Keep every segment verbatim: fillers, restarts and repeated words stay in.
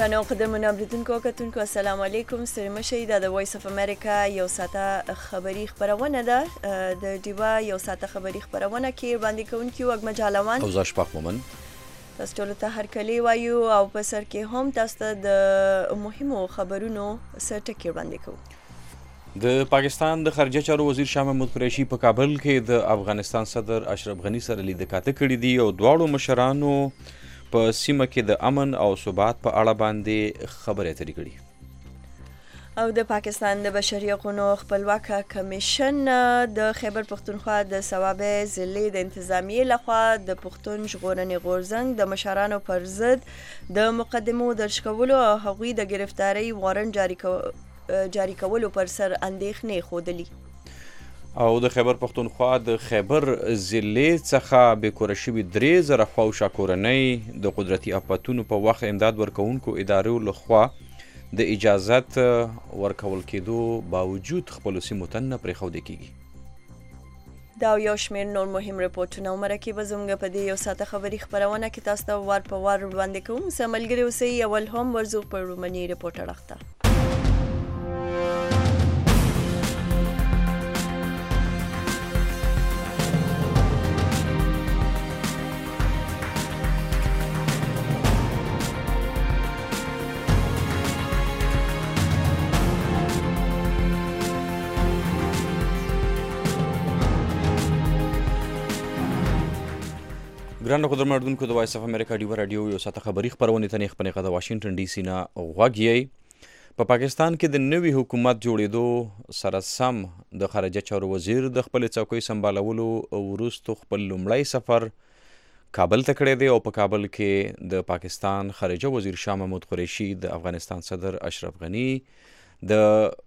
ګرانو قدرمنو اوریدونکو او کتونکو السلام علیکم. ستړي مشئ. دا د وایس اف امریکا یو ساعته خبري خبرونه ده. د ډیوا یو ساعته خبري خبرونه کې باندې کوونکی وګم جالوان او زاشپاق مومن تاسو ټول ته هرکلی وایو او په سر کې هم تاسو ته د مهمو خبرونو سره ټکی باندې کوو. د پاکستان د خارجه چارو وزیر شاه محمود قریشي په کابل کې د افغانستان صدر اشرف غنی سره لیدکاته کړې دي او دواړو مشرانو په سیمه کې د امن او ثبات په اړه باندې خبرې اترې کړي. او د پاکستان د بشري حقوقو خپلواکه کمیشن د خیبر پختونخوا د صوابع ضلع د انتظامیې لخوا د پښتون ژغورنې غورځنګ د مشرانو پر ضد د مقدمو درج کولو او هغوی د گرفتاری وارنټ جاری کو جاری کولو پر سر اندېښنې ښودلي. او د خیبر پختونخوا د خیبر ضلع څخه بېکوره شوي درې زره خواوشا کورنۍ د قدرتي آفتونو په وخت امداد ورکوونکو ادارو لخوا د اجازت ورکول کېدو باوجود خپلو سیمو ته نه پرېښودل کېږي. دا یو شمېر نور مهم رپورټونه او مرکې به زموږ په دې یو ساعته خبري خپرونه کې تاسو ته وار په وار وړاندې کوم. سره ملګري اوسئ. اول هم ورځو په رومني رپورټ اړخ ته. ګرانو قدرمنو اوریدونکو د وایس اف امریکا ډیوا راډیو یو ساعته خبري خپرونې ته نیغ په نیغه د واشنګټن ډي سي نه غوږ یئ. په پاکستان کې د نوي حکومت جوړېدو سره سم د خارجه چارو وزیر د خپلې څوکۍ سمبالولو وروستو خپل لومړی سفر کابل ته کړی دی او په کابل کې د پاکستان خارجه وزیر شاه محمود قریشي د افغانستان صدر اشرف غنی د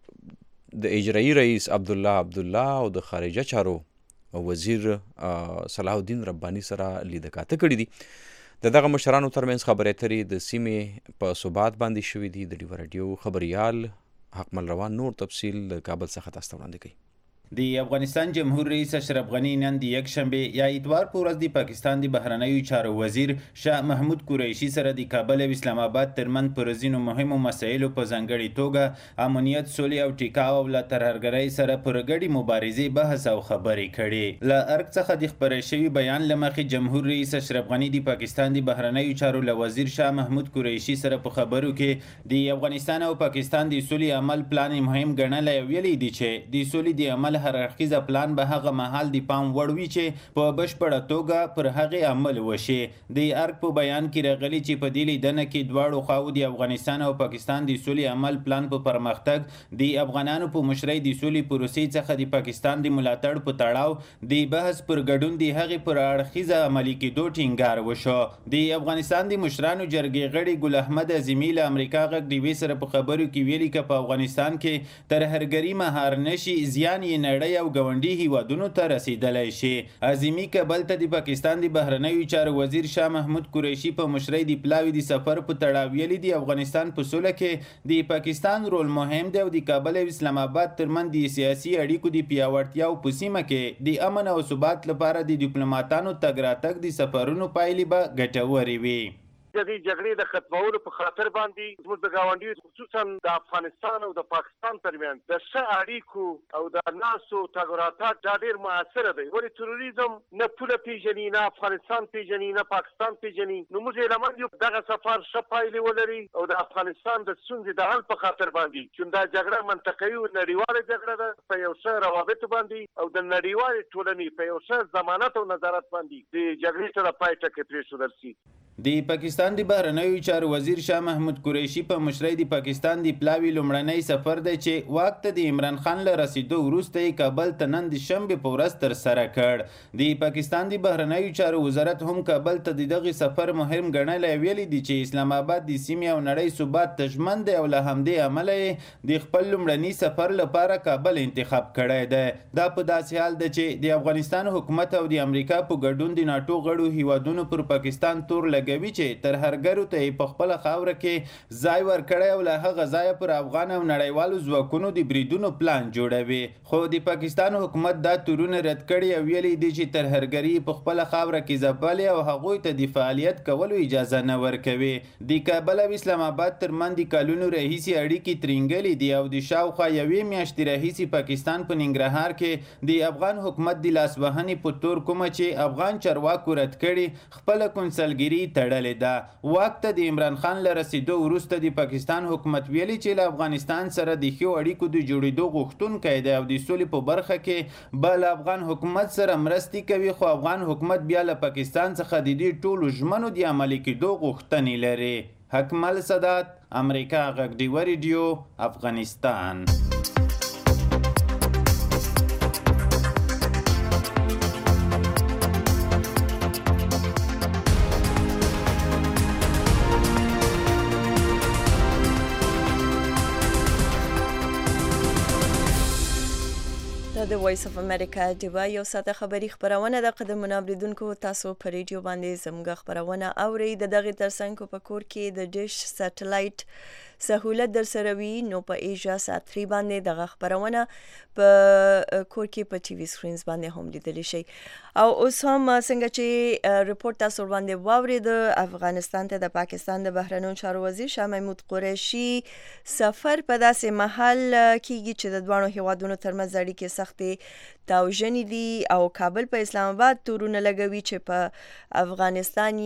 د اجرایي رئیس عبدالله عبدالله او د خارجه چارو وزیر صلاح الدین رباني سره لیدکاته کړي دي. د دغه مشرانو ترمنځ خبرې اترې د سیمې په ثبات باندې شوي دي. د ډیوا راډیو خبریال حکمل روان نور تفصیل د کابل څخه تاسو ته وړاندې کوي. د افغانستان جمهور رئیس اشرف غنی نن د یکشنبه یا اتوار په ورځ د پاکستان د بهرنیو چارو وزیر شاه محمود قریشي سره د کابل او اسلام آباد ترمنځ پر ځینو مهمو مسایلو په ځانګړي توګه امنیت، سولې او ټیکاو او له ترهګرۍ سره پر ګډې مبارزې بحث او خبرې کړي. له ارګ څخه د خپرې شوي بیان له مخې جمهور رئیس اشرف غنی د پاکستان د بهرنیو چارو له وزیر شاه محمود قریشي سره په خبرو کې د افغانستان او پاکستان د سولې عمل پلان مهم ګڼلی او ویلي دي چې د سولې د عمل هر اړخیزه پلان به هغه مهال د پام وړ وي چې په بشپړه توګه پر هغې عمل وشي. د ارګ په بیان کې راغلي چې په دې لیدنه کې دواړو خواو د افغانستان او پاکستان د سولې عمل پلان په پرمختګ، د افغانانو په مشرۍ د سولې پروسې څخه د پاکستان د ملاتړ په تړاو د بحث پر ګډون د هغې پر اړخیزه عملي کېدو ټینګار وشو. د افغانستان د مشرانو جرګې غړي ګل احمد اعظمي له امریکا غږ ډیوې سره په خبرو کې ویلي که په افغانستان کې ترهګري مهار نشي زیان یې نړۍ او ګاونډي هیوادونو ته رسیدلی شي. اعظمي کابل ته د پاکستان د بهرنیو چارو وزیر شاه محمود قریشي په مشرۍ د پلاوي د سفر په تړاو ویلي د افغانستان په سوله کې د پاکستان رول مهم دی او د کابل او اسلام آباد ترمنځ د سیاسي اړیکو د پیاوړتیا او په سیمه کې د امن او ثبات لپاره د ډیپلوماټانو تګ راتګ د سفرونو پایلې به ګټورې وي. د دې جګړې د ختمولو په خاطر باندې زموږ د ګاونډیو خصوصا د افغانستان او د پاکستان ترمنځ د ښه اړیکو او د ناسو تګ راتګ دا ډېر مؤثره دی. ولې تروریزم نه پوله پیژني، نه افغانستان پیژني، نه پاکستان پیژني. نو موږ هیله مند یو دغه سفر ښه پایلې ولري او د افغانستان د ستونزې د حل په خاطر باندې، چې دا جګړه منطقوي او نړیواله جګړه ده، په یو ښه روابطو باندې او د نړیوالې ټولنې په یو ښه ضمانت او نظارت باندې د جګړې ته د پای ټکی پرېښودل شي. د پاکستان د بهرنیو چارو وزیر شاه محمود قریشي په مشرۍ د پاکستان د پلاوي لومړنی سفر دی چې واک ته د عمران خان له رسیدو وروسته یې کابل ته نن د شنبې په ورځ ترسره کړ. د پاکستان د بهرنیو چارو وزارت هم کابل ته د دغه سفر مهم ګڼلی، ویلي دي چې اسلام آباد د سیمې او نړۍ ثبات ته ژمن دی او له همدې امله یې د خپل لومړني سفر لپاره کابل انتخاب کړی دی. دا په داسې حال ده چې د افغانستان حکومت او د امریکا په ګډون د ناټو غړو هیوادونو پر پاکستان تور لګوي چې ترهرګرو ته یې په خپله خاوره کې ځای ورکړی او له هغه ځایه پر افغان او نړیوالو ځواکونو د بریدونو پلان جوړوي. خو د پاکستان حکومت دا تورونه رد کړي او ویلي دي چې ترهرګري په خپله خاوره کې ځپلې او هغوی ته د فعالیت کولو اجازه نه ورکوي. د کابل او اسلام آباد ترمنځ د کلونو راهیسې اړیکې ترینګلې دي او د شاوخوا یوې میاشتې راهیسې پاکستان په ننګرهار کې د افغان حکومت د لاسوهنې په تور کومه چې افغان چارواکو رد کړي خپله کونسلګري تړلې ده. واک ته د عمران خان له رسېدو وروسته د پاکستان حکومت ویلي چې له افغانستان سره د ښو اړیکو د جوړېدو غوښتونکی دی او د سولې په برخه کې به له افغان حکومت سره مرستې کوي، خو افغان حکومت بیا له پاکستان څخه د دې ټولو ژمنو د عملي کېدو غوښتنې لري. حکمل سادات، امریکا غږ ډیوه ریډیو، افغانستان. د وایس اف امریکا ډیوه یو ساعته خبری خبرونه د قدمونو اوریدونکو تاسو په ریډیو باندې زموږ خبرونه اورئ. د دغه ترڅنګ په کور کې د ډیش سټلایټ سهولت در سره وي نو په ایجا سات تری باندې دغه خبرونه په کور کې په ټي وي سکرینز باندې هم لیدلی شي. او اوس هم څنګه چې رپورت تاسو باندې واورید، افغانستان ته د پاکستان د بهرنیو چارو وزیر شاه محمود قریشي سفر په داسې محل کېږي چې د دوه هیوادونو ترمنځ اړیکې سختې تاوژنې دي او کابل په اسلام آباد تورونه لګوي چې په افغانستان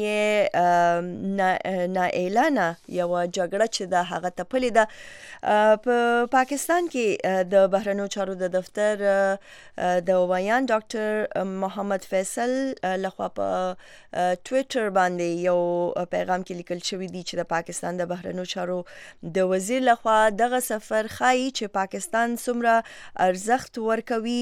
یې نا اعلانه یو جګړه چې د هغه تپلې ده. په پاکستان کې د بهرنیو چارو د دفتر د ویان ډاکټر محمد فیصل لخوا په ټویټر باندې یو پیغام کې لیکل شوی دی چې د پاکستان د بهرنیو چارو د وزیر لخوا دغه سفر ښایي چې پاکستان څومره ارزښت ورکوي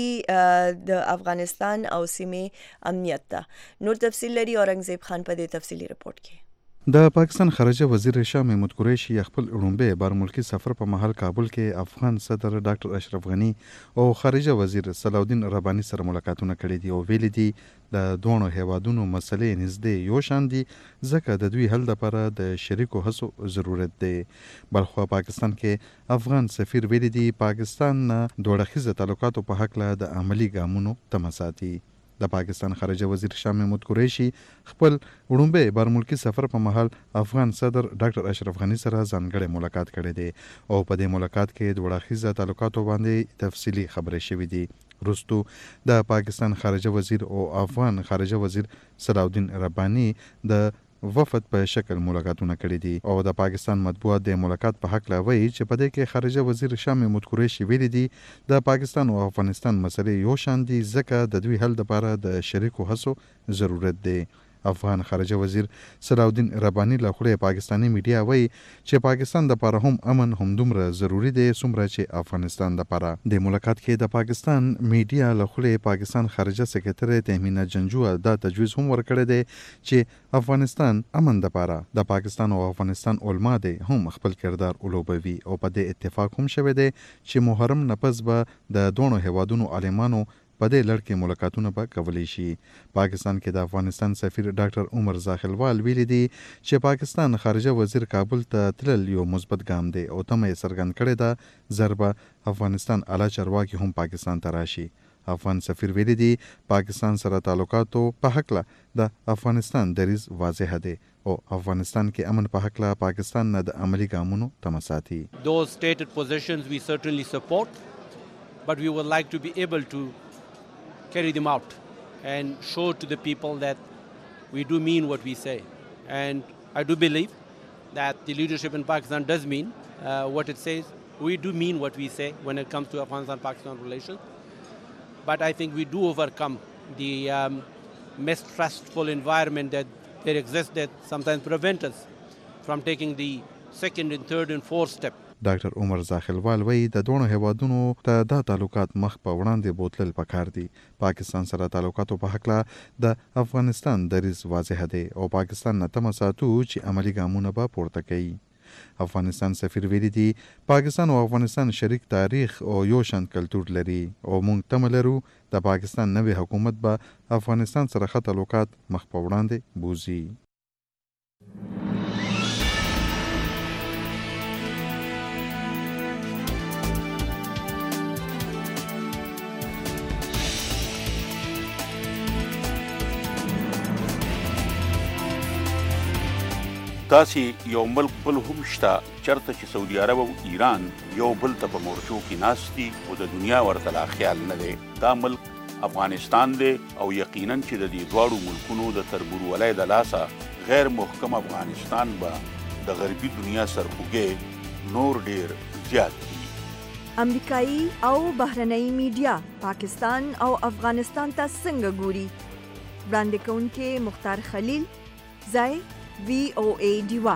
د افغانستان او سیمې امنیت ته. نور تفصیل لري اورنګزیب خان په دې تفصیلي رپورت کې. د پاکستان خارجه وزیر شاه محمود قریشي خپل لومړی بار ملکی سفر په محل کابل کې افغان صدر ډاکټر اشرف غنی او خارجه وزیر صلاح ربانی سره ملاقاتونه کړي دي او ویلي دي د دوه هیوادونو مسلې نږدې یو شان دي ځکه د دوی حل لپاره د شریکو هڅو ضرورت دی. بلخو پاکستان کې افغان سفیر ویلي دي پاکستان دوه اړخیزه تعلقاتو په حق له د عملی ګامونو تمه ساتي. د پاکستان خارجه وزیر شاه محمود قریشي خپل وړومبی بار ملکی سفر په مهال افغان صدر ډاکټر اشرف غنی سره ځانګړی ملاقات کړی دی او په دې ملاقات کې د وړاندیزه تعلقاتو باندې تفصیلی خبرې شوې دي. وروستو د پاکستان خارجه وزیر او افغان خارجه وزیر صلاح الدین ربانی د وفد په شکل ملاقاتونه کړي دي او د پاکستان مطبوعات د ملاقات په حق لا وایي چې په دې کې خارجه وزیر شاه محمود قریشي ویلي دي د پاکستان او افغانستان مسلې یو شان دي ځکه د دوی حل لپاره د شریکو هڅو ضرورت دی. افغان خارجه وزیر صلاح الدین ربانی له خوا پاکستانی میډیا وایي چې پاکستان د لپاره هم امن هم دومره ضروری دی څومره چې افغانستان لپاره. د ملاقات کې د پاکستان میډیا له خوا پاکستان خارجه سکرټری تهمینه جنجو دا تجویز هم ورکړی دی چې افغانستان امن لپاره د پاکستان او افغانستان علما دي هم خپل کردار ولوبوي او په دې اتفاق هم شوی دی چې محرم نفس به د دوه هیوادونو عالمانو په دې لړ کې ملاقاتونه به کولی شي. پاکستان کې د افغانستان سفیر ډاکټر عمر زاخلوال ویلي دي چې پاکستان خارجه وزیر کابل ته تلل یو مثبت ګام دی او تمه یې څرګند کړې ده ضربه افغانستان اعلی چارواکي هم پاکستان ته راشي. افغان سفیر ویلي دي پاکستان سره تعلقاتو په حق له د افغانستان دریځ واضح دی او افغانستان کې امن په حق له پاکستان نه د عملی ګامونو تمه ساتي. Those stated positions we certainly support, but we would like to be able to carry them out and show to the people that we do mean what we say. And I do believe that the leadership in Pakistan does mean uh, what it says. We do mean what we say when it comes to Afghanistan-Pakistan relations. But I think we do overcome the um, mistrustful environment that there exists that sometimes prevent us from taking the second and third and fourth step. ډاکټر عمر زاخلوال وایي د دوه هیوادونو ته دا تعلقات مخ په وړاندې بوتلل پکار دي. پاکستان سره تعلقاتو په حق له د افغانستان دریځ واضح دی او پاکستان نه تمه ساتو چې عملی ګامونه به پورته کوي. افغانستان سفیر ویلي دي پاکستان او افغانستان شریک تاریخ او یو شان کلتور لري او موږ تمه لرو د پاکستان نوې حکومت به افغانستان سره ښه تعلقات مخ په وړاندې بوزي. داسې یو ملک بل هم شته چېرته چې سعودي عرب او ایران یو بل ته په مورچو کې ناست دي او د دنیا ورته لا خیال نه دی. دا ملک افغانستان دی او یقینا چې د دې دواړو ملکونو د تربورولۍ د لاسه غیر محکم افغانستان به د غربي دنیا سرخوږی نور ډیر زیات دي. امریکایي او بهرنۍ میډیا پاکستان او افغانستان ته څنګه ګوري؟ وړاندې کوونکې مختار خلیل، ځای وی او ای ډیوا.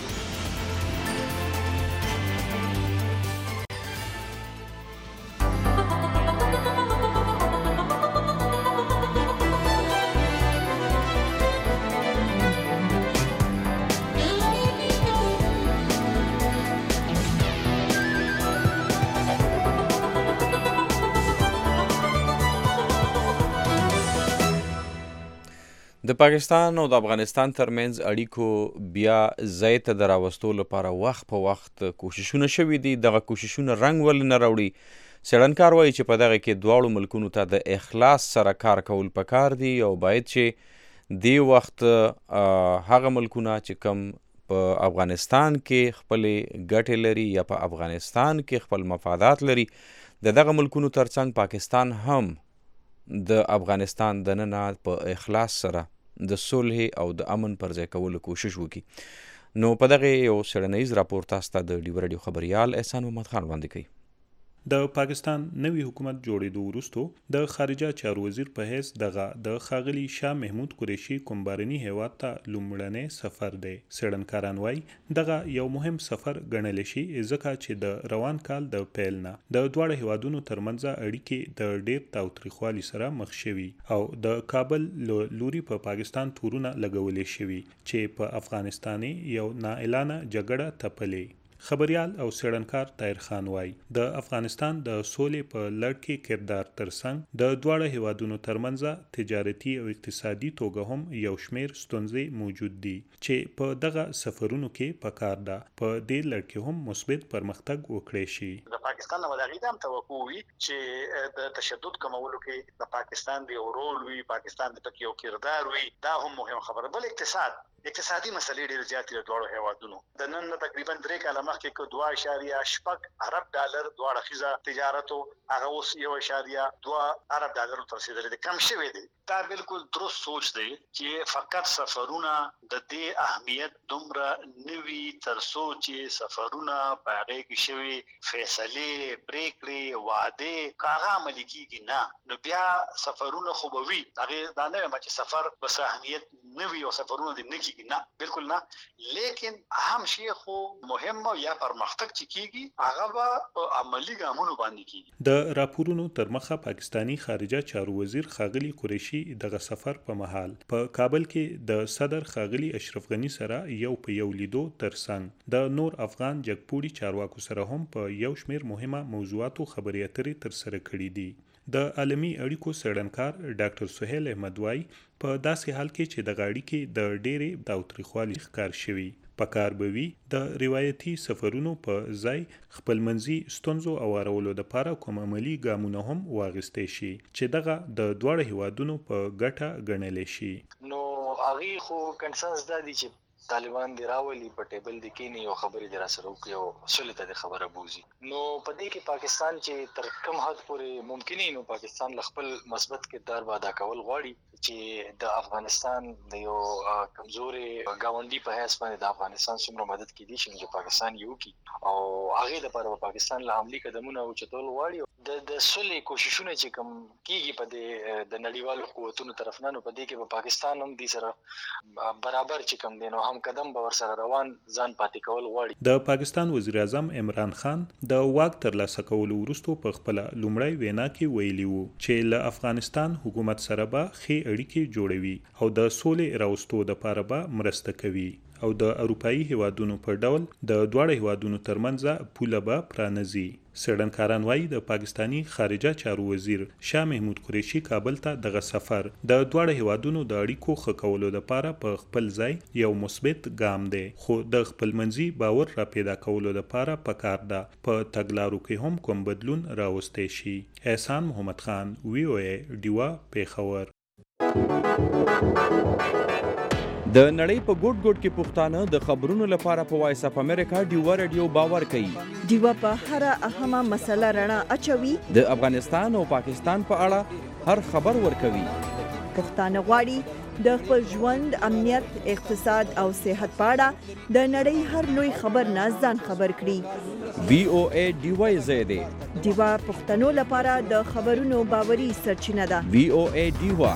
د پاکستان او د افغانستان ترمنځ اړیکو بیا ځای ته د راوستو لپاره وخت په وخت کوششونه شوي دي. دغه کوششونه رنګ ولې نه راوړي؟ څېړنکار وایي چې په دغه کې دواړو ملکونو ته د اخلاص سره کار کول پکار دي او باید چې دې وخت هغه ملکونه چې کم په افغانستان کې خپلې ګټې لري یا په افغانستان کې خپل مفادات لري، د دغه ملکونو ترڅنګ پاکستان هم د افغانستان دننه په اخلاص سره د صلح او د امن پر ځای کولو کوشش وکړي. نو په دغه یو څېړنیز راپور تاسو ته د ډیو رادیو خبریال احسان محمد خان وړاندې کوي. د پاکستان نوي حکومت جوړېدو وروستو د خارجه چارو وزیر په حیث دغه د ښاغلي شاه محمود قریشي کوم بهرني هیواد ته لومړنی سفر دی. څېړنکاران وایي دغه یو مهم سفر ګڼلی شي ځکه چې د روان کال د پیل نه د دواړو هیوادونو ترمنځ اړیکې د ډېر تاوتریخوالي سره مخ شوي او د کابل له لوري په پاکستان تورونه لګولې شوي چې په افغانستان یو نااعلانه جګړه تپلې. خبریال او څېړنکار طاهر خان وایي د افغانستان د سولې په لړ کې کردار ترڅنګ د دواړو هیوادونو ترمنځ تجارتي او اقتصادي توګه هم یو شمېر ستونزې موجود دي چې په دغه سفرونو کې پکار ده په دې لړ کې هم مثبت پرمختګ وکړی شي. د پاکستان نه وداغي دام توقع وي چې د تشدد کمولو کې د پاکستان دی رول وي، پاکستان د پکې یو کردار وي، دا هم مهم خبره. بل اقتصاد اقتصادي مسلې ډېر زیاتې د دواړو هیوادونو د نن نه تقریبا درې کاله مخکې که دوه اشاریه شپږ ارب ډالر دواړه خیزه تجارت هغه اوس یو اشاریه دوه ارب ډالر ته رسیدلی دی، کم شوی دی. دا بالکل درست سوچ دی چې فقط سفرونه د دې اهمیت دومره نوي تر څو چې سفرونه په هغې کې شوي فیصلې، پریکړې، وعدې که هغه عملي کېږي نه، نو بیا سفرونه خو به وي. هغې دا نه وایم چې سفر بس اهمیت نه وي او سفرونه دې نه کېږي، نه بالکل نه. لیکن اهم شی خو مهمه یا پرمختګ چې کېږي هغه به په عملي ګامونو باندې کېږي. د راپورونو تر مخه پاکستانی خارجه چارو وزیر ښاغلي قریشي دغه سفر په مهال په کابل کې د صدر ښاغلي اشرف غني سره یو په یو لیدو ترڅنګ د نور افغان جګپوړي چارواکو سره هم په یو شمېر مهمه موضوعاتو خبرې اترې ترسره کړي دي. د عالمي اړیکو څېړنکار ډاکټر سهیل احمد وایي په داسې حال کې چې دغه اړیکې د ډېرې تاوتریخوالي ښکار شوي، پکار به وي د روایتي سفرونو په ځای خپلمنځي ستونزو اوارولو دپاره کوم عملي ګامونه هم واخیستی شي چې دغه د دواړو هیوادونو په ګټه ګڼلی شي. نو هغې خو کنسنس دا دی چې طالبان دی راولي په ټیبل دی کېني او خبرې دی راسره وکړي او سولې ته د خبره بوځي. نو په دې کې پاکستان چې تر کوم حد پورې ممکن نو پاکستان له خپل مثبت کردار به ادا کول غواړي چې د افغانستان د یو کمزورې ګاونډي په حیث باندې د افغانستان څومره مدد کېدی شي چې پاکستان یې وکړي او هغې دپاره به پاکستان له عملي قدمونه اوچتول غواړي. د د سولې کوششونه چې کوم کېږي په دې د نړیوالو قوتونو طرف نه، نو په دې کې به پاکستان هم دې سره برابر چې کوم دی نو هم قدم به ورسره روان ځان پاتې کول غواړي. د پاکستان وزیر اعظم عمران خان د واک ترلاسه کولو وروستو په خپله لومړی وینا کې ویلي وو چې له افغانستان حکومت سره به ښې اړیکې جوړوي او د سولې راوستو دپاره به مرسته کوي او د اروپایي هیوادونو په ډول د دواړو هیوادونو ترمنځ پوله به پرانیزي. څېړنکاران وایي د پاکستانی خارجه چارو وزیر شاه محمود قریشي کابل ته دغه سفر د دواړو هیوادونو د اړیکو ښه کولو دپاره په خپل ځای یو مثبت ګام دی، خو د خپلمنځي باور را پیدا کولو دپاره پکار ده په تګلارو کې هم کوم بدلون راوستی شي. احسان محمد خان، وی او ای ډیوا، پیښور. د نړۍ په ګوټ ګوټ کې پښتانه د خبرونو لپاره په وایس اپ امریکا ډیوا رادیو باور کوي. ډیوا په هر اهمه مسله رڼا اچوي. د افغانستان او پاکستان په اړه هر خبر ورکوي. پښتانه غواړي د خپل ژوند، امنیت، اقتصاد او صحت په اړه د نړۍ هر لوی خبر نه ځان خبر کړي. وی او ای ډیوا زیاده ډیوا پښتنو لپاره د خبرونو باوري سرچینه ده. وی او ای ډیوا.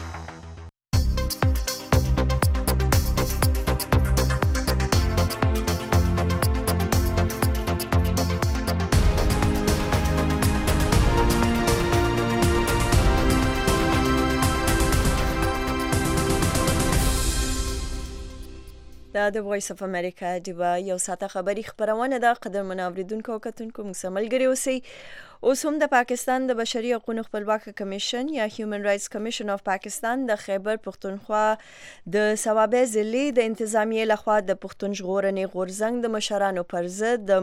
دا د وایس اف امریکا ډیوا یو ساعته خبری خبرونه ده. قدرمن اوریدونکو او کتونکو موږ سره ملګري اوسئ. اوس هم د پاکستان د بشري حقوقو خپلواکه کمیشن یا هیومن رائټس کمیشن اف پاکستان د خیبر پختونخوا د صوابع ضلع د انتظامیې لخوا د پښتون ژغورنې غورځنګ د مشرانو پر ضد د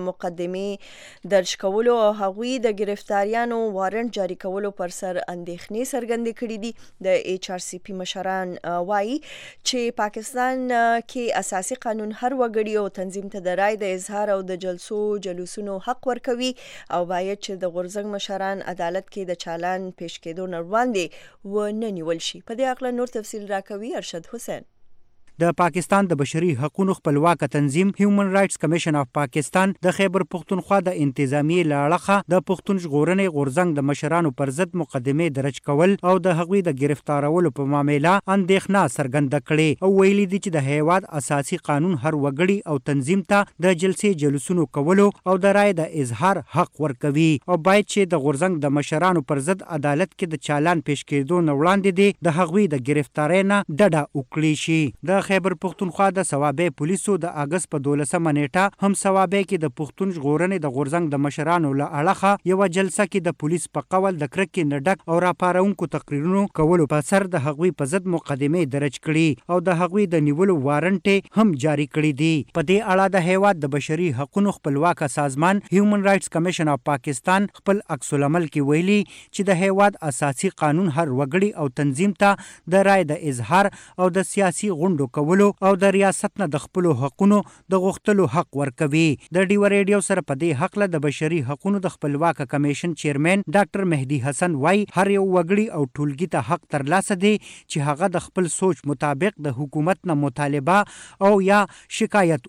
مقدمې درج کولو او هغوی د گرفتاریانو وارنټ جاری کولو پر سر اندېښنې څرګندې کړې دي. د ایچ آر سی پی مشران وایي چې پاکستان کې اساسي قانون هر وګړي او تنظیم ته د رای د اظهار او د جلسو جلوسونو حق ورکوي او باید چې د غورځنګ مشران عدالت کې د چالان پیش کېدو نه وړاندې ونه نیول شي. په دې اړه نور تفصیل راکوي ارشد حسین. د پاکستان د بشري حقوقو خپلواکه تنظیم هیومن رائټس کمیشن اف پاکستان د خیبر پختونخوا د انتظامیې لاړخه د پښتون ژغورنې غورځنګ د مشرانو پر ضد مقدمه درج کول او د هغوی د گرفتارولو په معاملې اندېښنه څرګنده کړې او ویلي دي چې د هیواد اساسي قانون هر وګړي او تنظیم ته د جلسې جلوسونو کولو او د رای د اظهار حق ورکوي او باید چې د غورځنګ د مشرانو پر ضد عدالت کې د چالان پیش کېدو نه وړاندې دي د هغوی د گرفتارۍ نه ډډه وکړي شي. د خیبر پختونخوا د صوابع پولیسو د اگست په دولسمه نیټه هم صوابع کې د پښتون ژغورنې د غورځنګ د مشرانو له اړخه یو جلسه کې د پولیس په قول د کرکې نه ډک او راپارونکو تقریرونو کولو په سر د هغوی په ضد مقدمه درج کړي او د هغوی د نیولو وارنټ هم جاری کړي دي. په دې اړه د هیواد د بشري حقوقو خپلواکه سازمان هیومن رائټس کمیشن اف پاکستان خپل عکس العمل کې ویلي چې د هیواد اساسي قانون هر وګړي او تنظیم ته د رای د اظهار او د سیاسي غونډو کولو او د ریاست نه د خپل حقوقو د غوښتلو حق ورکوي. د ډیوا ریډیو سره په دې حق له د بشري حقوقو د خپلواکه کمیشن چیرمن ډاکټر مهدی حسن وای هر یو وګړي او ټولګي ته حق ترلاسه دی چې هغه د خپل سوچ مطابق د حکومت نه مطالبه او یا شکایت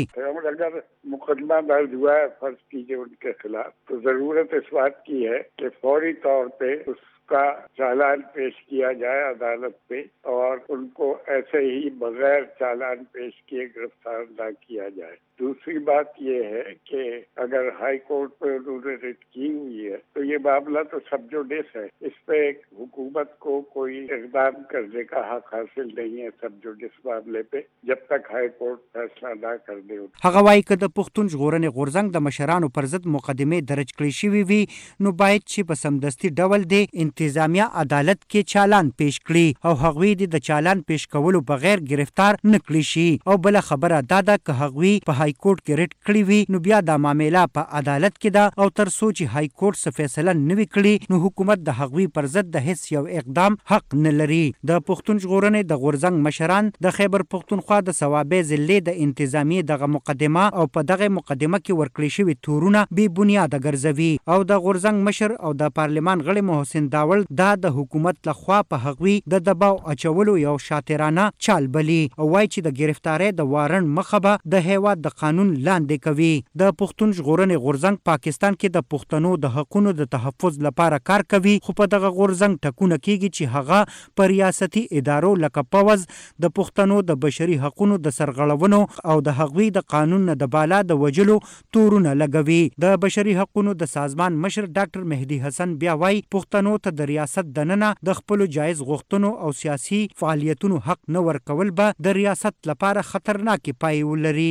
وکړي. मुकदमा दर्ज हुआ है फर्ज कीजिए उनके खिलाफ, तो जरूरत इस बात की है कि फौरी तौर पे उसका चालान पेश किया जाए अदालत पे और उनको ऐसे ही बगैर चालान पेश किए गिरफ्तार न किया जाए. दूसरी बात ये है कि अगर हाई कोर्ट पे उन्होंने रिट की हुई है तो ये मामला तो सब जुडिस है, इस पे हुकूमत को कोई इकदाम करने का हक हासिल नहीं है सब जुडिस मामले पे जब तक हाई कोर्ट फैसला ना कर दे. هغه وايي که د پښتون ژغورنې غورځنګ د مشرانو پر ضد مقدمه درج کړې شوې وي نو باید چې په سمدستي ډول د انتظامیه عدالت کې چالان پیش کړي او هغوی د چالان پیش کولو بغیر گرفتار نه کړي شي. او بل خبره دا ده که هغوی په هاي کورټ کې ریټ کړی وي نو بیا دا معامله په عدالت کې ده او تر څو چې هاي کورټ څه فیصله نه وي کړې نو حکومت د هغوی پر ضد د هیڅ یو اقدام حق نه لري. د پښتون ژغورنې د غورځنګ مشران د خیبر پختونخوا د صوابع ضلع د انتظامیې دغه مقدمه او په دغه مقدمه کې ورکړل شوی تورونه بې بنیاده ګرځوي او د غورځنګ مشر او د پارلمان غړي محسن داول دا د حکومت لخوا په هغوی د دباو اچولو یو شاطرانه چال بلی او وایي چې د گرفتارۍ د وارن مخه به د هیواد د قانون لاندې کوي. د پښتون ژغورنې غورځنګ پاکستان کې د پښتنو د حقوقو د تحفظ لپاره کار کوي خو په دغه غورځنګ ټکونه کیږي چې هغه پر ریاستي ادارو لکه پوز د پښتنو د بشري حقوقو د سرغړونو او د هغوی د قانون نه د بالا د وجلو تورونه لګوي. د بشري حقوقو د سازمان مشر ډاکټر مهدی حسن بیا وایي پښتنو ته د ریاست دننه د خپل جایز غوښتنو او سیاسي فعالیتونو حق نه ورکول به د ریاست لپاره خطرناک پایې ولري.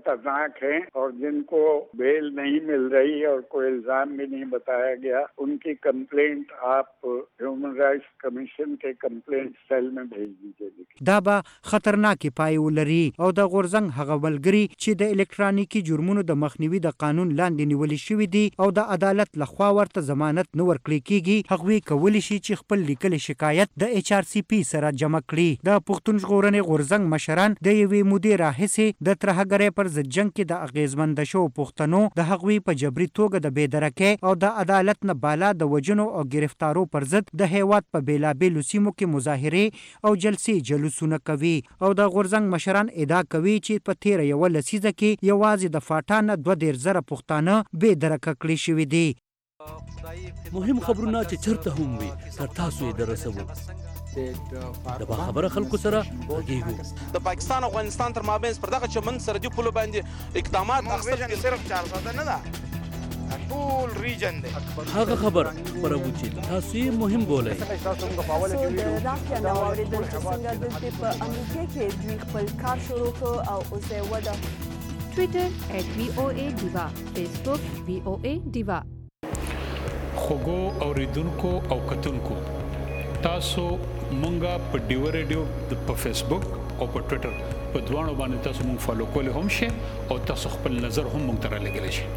हैं और जिनको बेल नहीं मिल रही और कोई इल्जाम भी नहीं बताया गया उनकी कंप्लेंट आप ह्यूमन राइट्स कमीशन के कंप्लेंट सेल में भेज दीजिए. دا به خطرناکې پایې ولري او د غورځنګ هغه ملګري چې د الکترونیکي جرمونو د مخنیوي د قانون لاندې نیولې شوي دي او د عدالت لخوا ورته ضمانت نه ورکړل کیږي هغوی کولی شي چې خپل لیکلي شکایت د ایچ آر سی پی سره جمع کړي. د پښتون ژغورنې غورځنګ مشران د یوې مودې راهیسې د ترهګرۍ پر ضد جنګ کې د اغیزمنده شوو پښتنو د هغوی په جبري توګه د بېدرکۍ او د عدالت نه بالا د وژنو او گرفتارو پر ضد د هیواد په بېلابېلو سیمو کې مظاهرې او جلسې جلوسونه کوي او د غورځنګ مشران ادعا کوي چې په تیره یوه لسیزه کې یوازې د فاټا نه دوه دېرش زره پښتانه بېدرکه کړي شوي دي. مهم خبرونه چې چرته هم وي تر تاسو یې دررسوو. د باخبره خلکو سره غږیږو. د پاکستان او افغانستان تر مابین پر دغه چمن سرحدي پولو باندې اقدامات اخیستل صرف چار ساده نه ده، ټول ریجن دی. هغه خبر خبروو چې تاسو یې مهم بولئ. تاسو د راکیا نو اوریدل چې څنګه دلته په امریکا کې دوی خپل کار شروع کړ او اوس یې وده. ټویټر ایټ وی او ای دیوا، فیسبوک وی او ای دیوا. خوګو اوریدونکو او کتونکو تاسو مونږه په ډیو ریډیو په فیسبوک او په ټویټر په دوانو باندې تاسو مونږ فالو کولی هم شئ او تاسو خپل نظر هم مونږ ته رالیږلی شئ.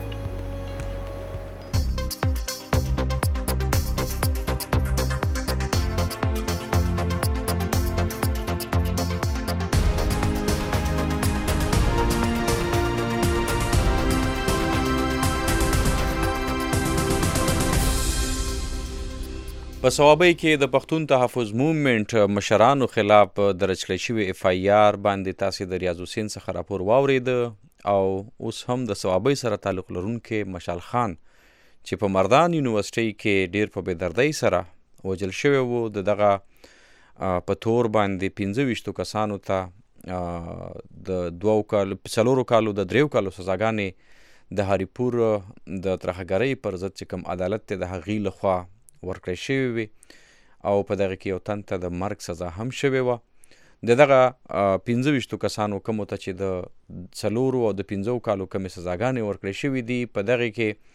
په صوابۍ کې د پښتون تحفظ موومنټ مشرانو خلاف درج کړی شوي اف آی آر باندې تاسې د ریاض حسین څخه راپور واورېده او اوس هم د صوابۍ سره تعلق لرونکی مشال خان چې په مردان یونیورسټۍ کې ډیر په بېدردۍ سره وژل شوی و، د دغه په تور باندې پنځه ویشتو کسانو ته د دوو کالو څلورو کالو د دریو کالو سزاګانې د هریپور د ترهګرۍ پر ضد چې کوم عدالت ته د هغې لخوا ورکړی شوی وي او په دغه کې یو تن ته د مرګ سزا هم شوې وه. د دغه پنځه ویشتو کسانو کومو ته چې د څلورو او د پنځو کالو کمې سزاګانې ورکړی شوي دي، په دغه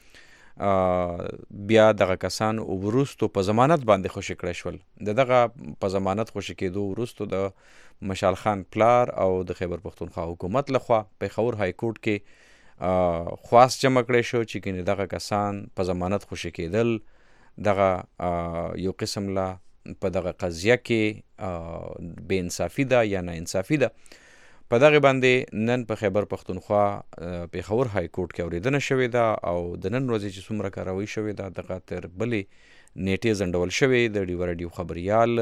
کې بیا دغه کسان وروستو په ضمانت باندې خوشي کړی شول. د دغه په ضمانت خوشي کېدو وروستو د مشال خان پلار او د خیبر پښتونخوا حکومت لخوا پېښور های کورټ کې خواست جمع کړی شو چې ګینې دغه کسان په ضمانت خوشي کېدل دغه یو قسم لا په دغه قضیه کې بې انصافي ده یا نه انصافي ده. په دغه باندې نن په خیبر پښتونخوا پېښور های کورټ کې اورېدنه شوې ده او د نن ورځې چې څومره کاروي شوې ده دغه تر بلې نیټې ځنډول شوې. د ډیوه راډیو خبریال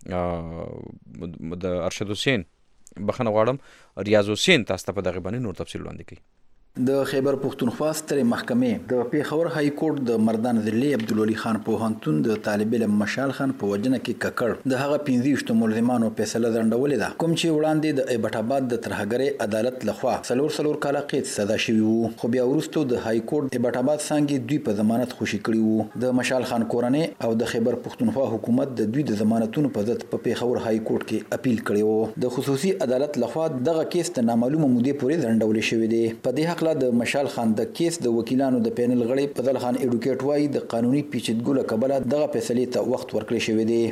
د ارشد حسین بخښنه غواړم ریاض حسین تاسو ته په دغه باندې نور تفصیل وړاندې کوي. د خیبر پښتونخوا سترې محکمې د پېښور های کورټ د مردان ضلعي عبدالولي خان پوهنتون د طالب علم مشال خان په وژنه کې ککړ د هغه پنځه ویشتو ملزمانو فیصله ځنډولې ده، کوم چې وړاندې د ایبټ آباد د ترهګرۍ عدالت لخوا څلور څلور کاله قید سزا شوي وو، خو بیا وروستو د های کورټ ایبټ آباد څانګې دوی په ضمانت خوشي کړي وو. د مشال خان کورنۍ او د خیبر پښتونخوا حکومت د دوی د ضمانتونو په ضد په پېښور های کورټ کې اپیل کړی وو. د خصوصي عدالت لخوا دغه کیس ته نامعلومه مودې پورې ځنډول شوی دی. په دې حق د مشال خان د کیس د وکیلانو د پینل غړي فضل خان ایډوکیټ وایي د قانوني پیچیدګیو له کبله دغه فیصلې ته وخت ورکړی شوی دی.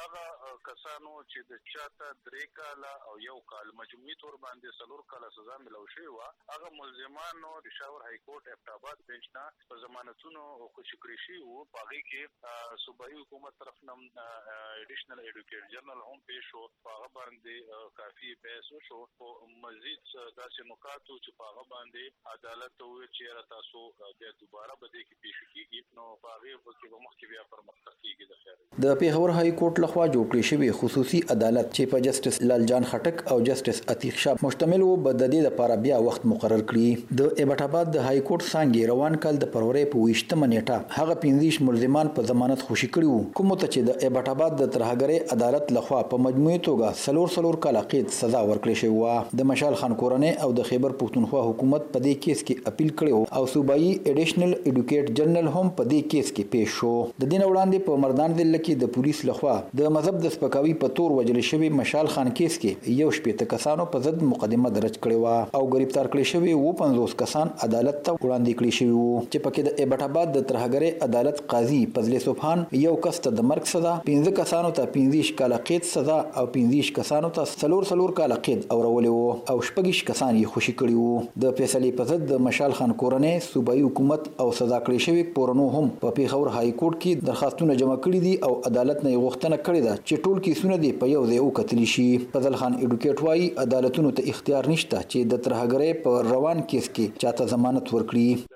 چې د چاته درې کاله او یو کال مجموعي تور باندې څلور کاله سزا ملو شوې وه، هغه ملزمانو پېښور های کورټ ایبټ آباد بینچ نه په ضمانتونو خوشي کړي شوي وو. په هغې کې صوبایي حکومت طرف نه ایډیشنل ایډوکیټ جنرال هم پیښ شو، په هغه باندې کافي بحث وشو. خو مزید داسې نکات وو چې په هغه باندې عدالت ته وویل چې یاره تاسو بیا دوباره به دې کې پیښ کېږي، نو په هغې کې به مخکې بیا پرمختګ کېږي. د خیر د پېښور های کورټ لخوا جوړ کړی شوی خصوصي عدالت چې په جسټس لال جان خټک او جسټس عتیق شاه مشتمل و به د دې لپاره بیا وخت مقرر کړي. د ایبټ آباد د های کورټ څانګې روان کال د فروری په ویشتمه نیټه هغه پنځه ملزمان په ضمانت خوشي کړي وو، کوم ته چې د ایبټ آباد د ترهګرۍ عدالت لخوا په مجموعي توګه څلور څلور کاله قید سزا ورکړې شوې وه. د مشال خان کورنۍ او د خیبر پښتونخوا حکومت په دې کیس کې اپیل کړی او صوبایي ایډیشنل ایډوکیټ جنرال هم په دې کیس کې پیښ شو. د دې نه وړاندې په مردان ضلع کې د پولیس لخوا د مذهب د سپکاوي په تور وژل شوي شوی مشال خان کیس کې یو شپېته کسانو په ضد مقدمه درج کړې و او گرفتار کړي شوی و پنځوس کسان عدالت ته وړاندې کړي شوی وو چې پکې د ایبټ آباد د ترهګرۍ عدالت قاضي فضل سبحان یو کس ته د مرګ سزا، پنځه کسانو ته پنځه کاله قید سزا او پنځه کسانو ته څلور څلور کاله قید اورولې وو او شپږ کسان یې خوشي کړي وو. د فیصلې په ضد د مشال خان کورنۍ صوبایي حکومت او سزا کړي شوی پورنو هم په پیښور های کورټ کې درخواستونه جمع کړي دي او عدالت نه غوښتنه کړې ده چې ټول کیسونه دي په یو ځای وکتل شي. فضل خان اډوکیټ وايي عدالتونو ته اختیار نشته چې د ترهګرۍ په روان کیس کې چاته ضمانت ورکړي.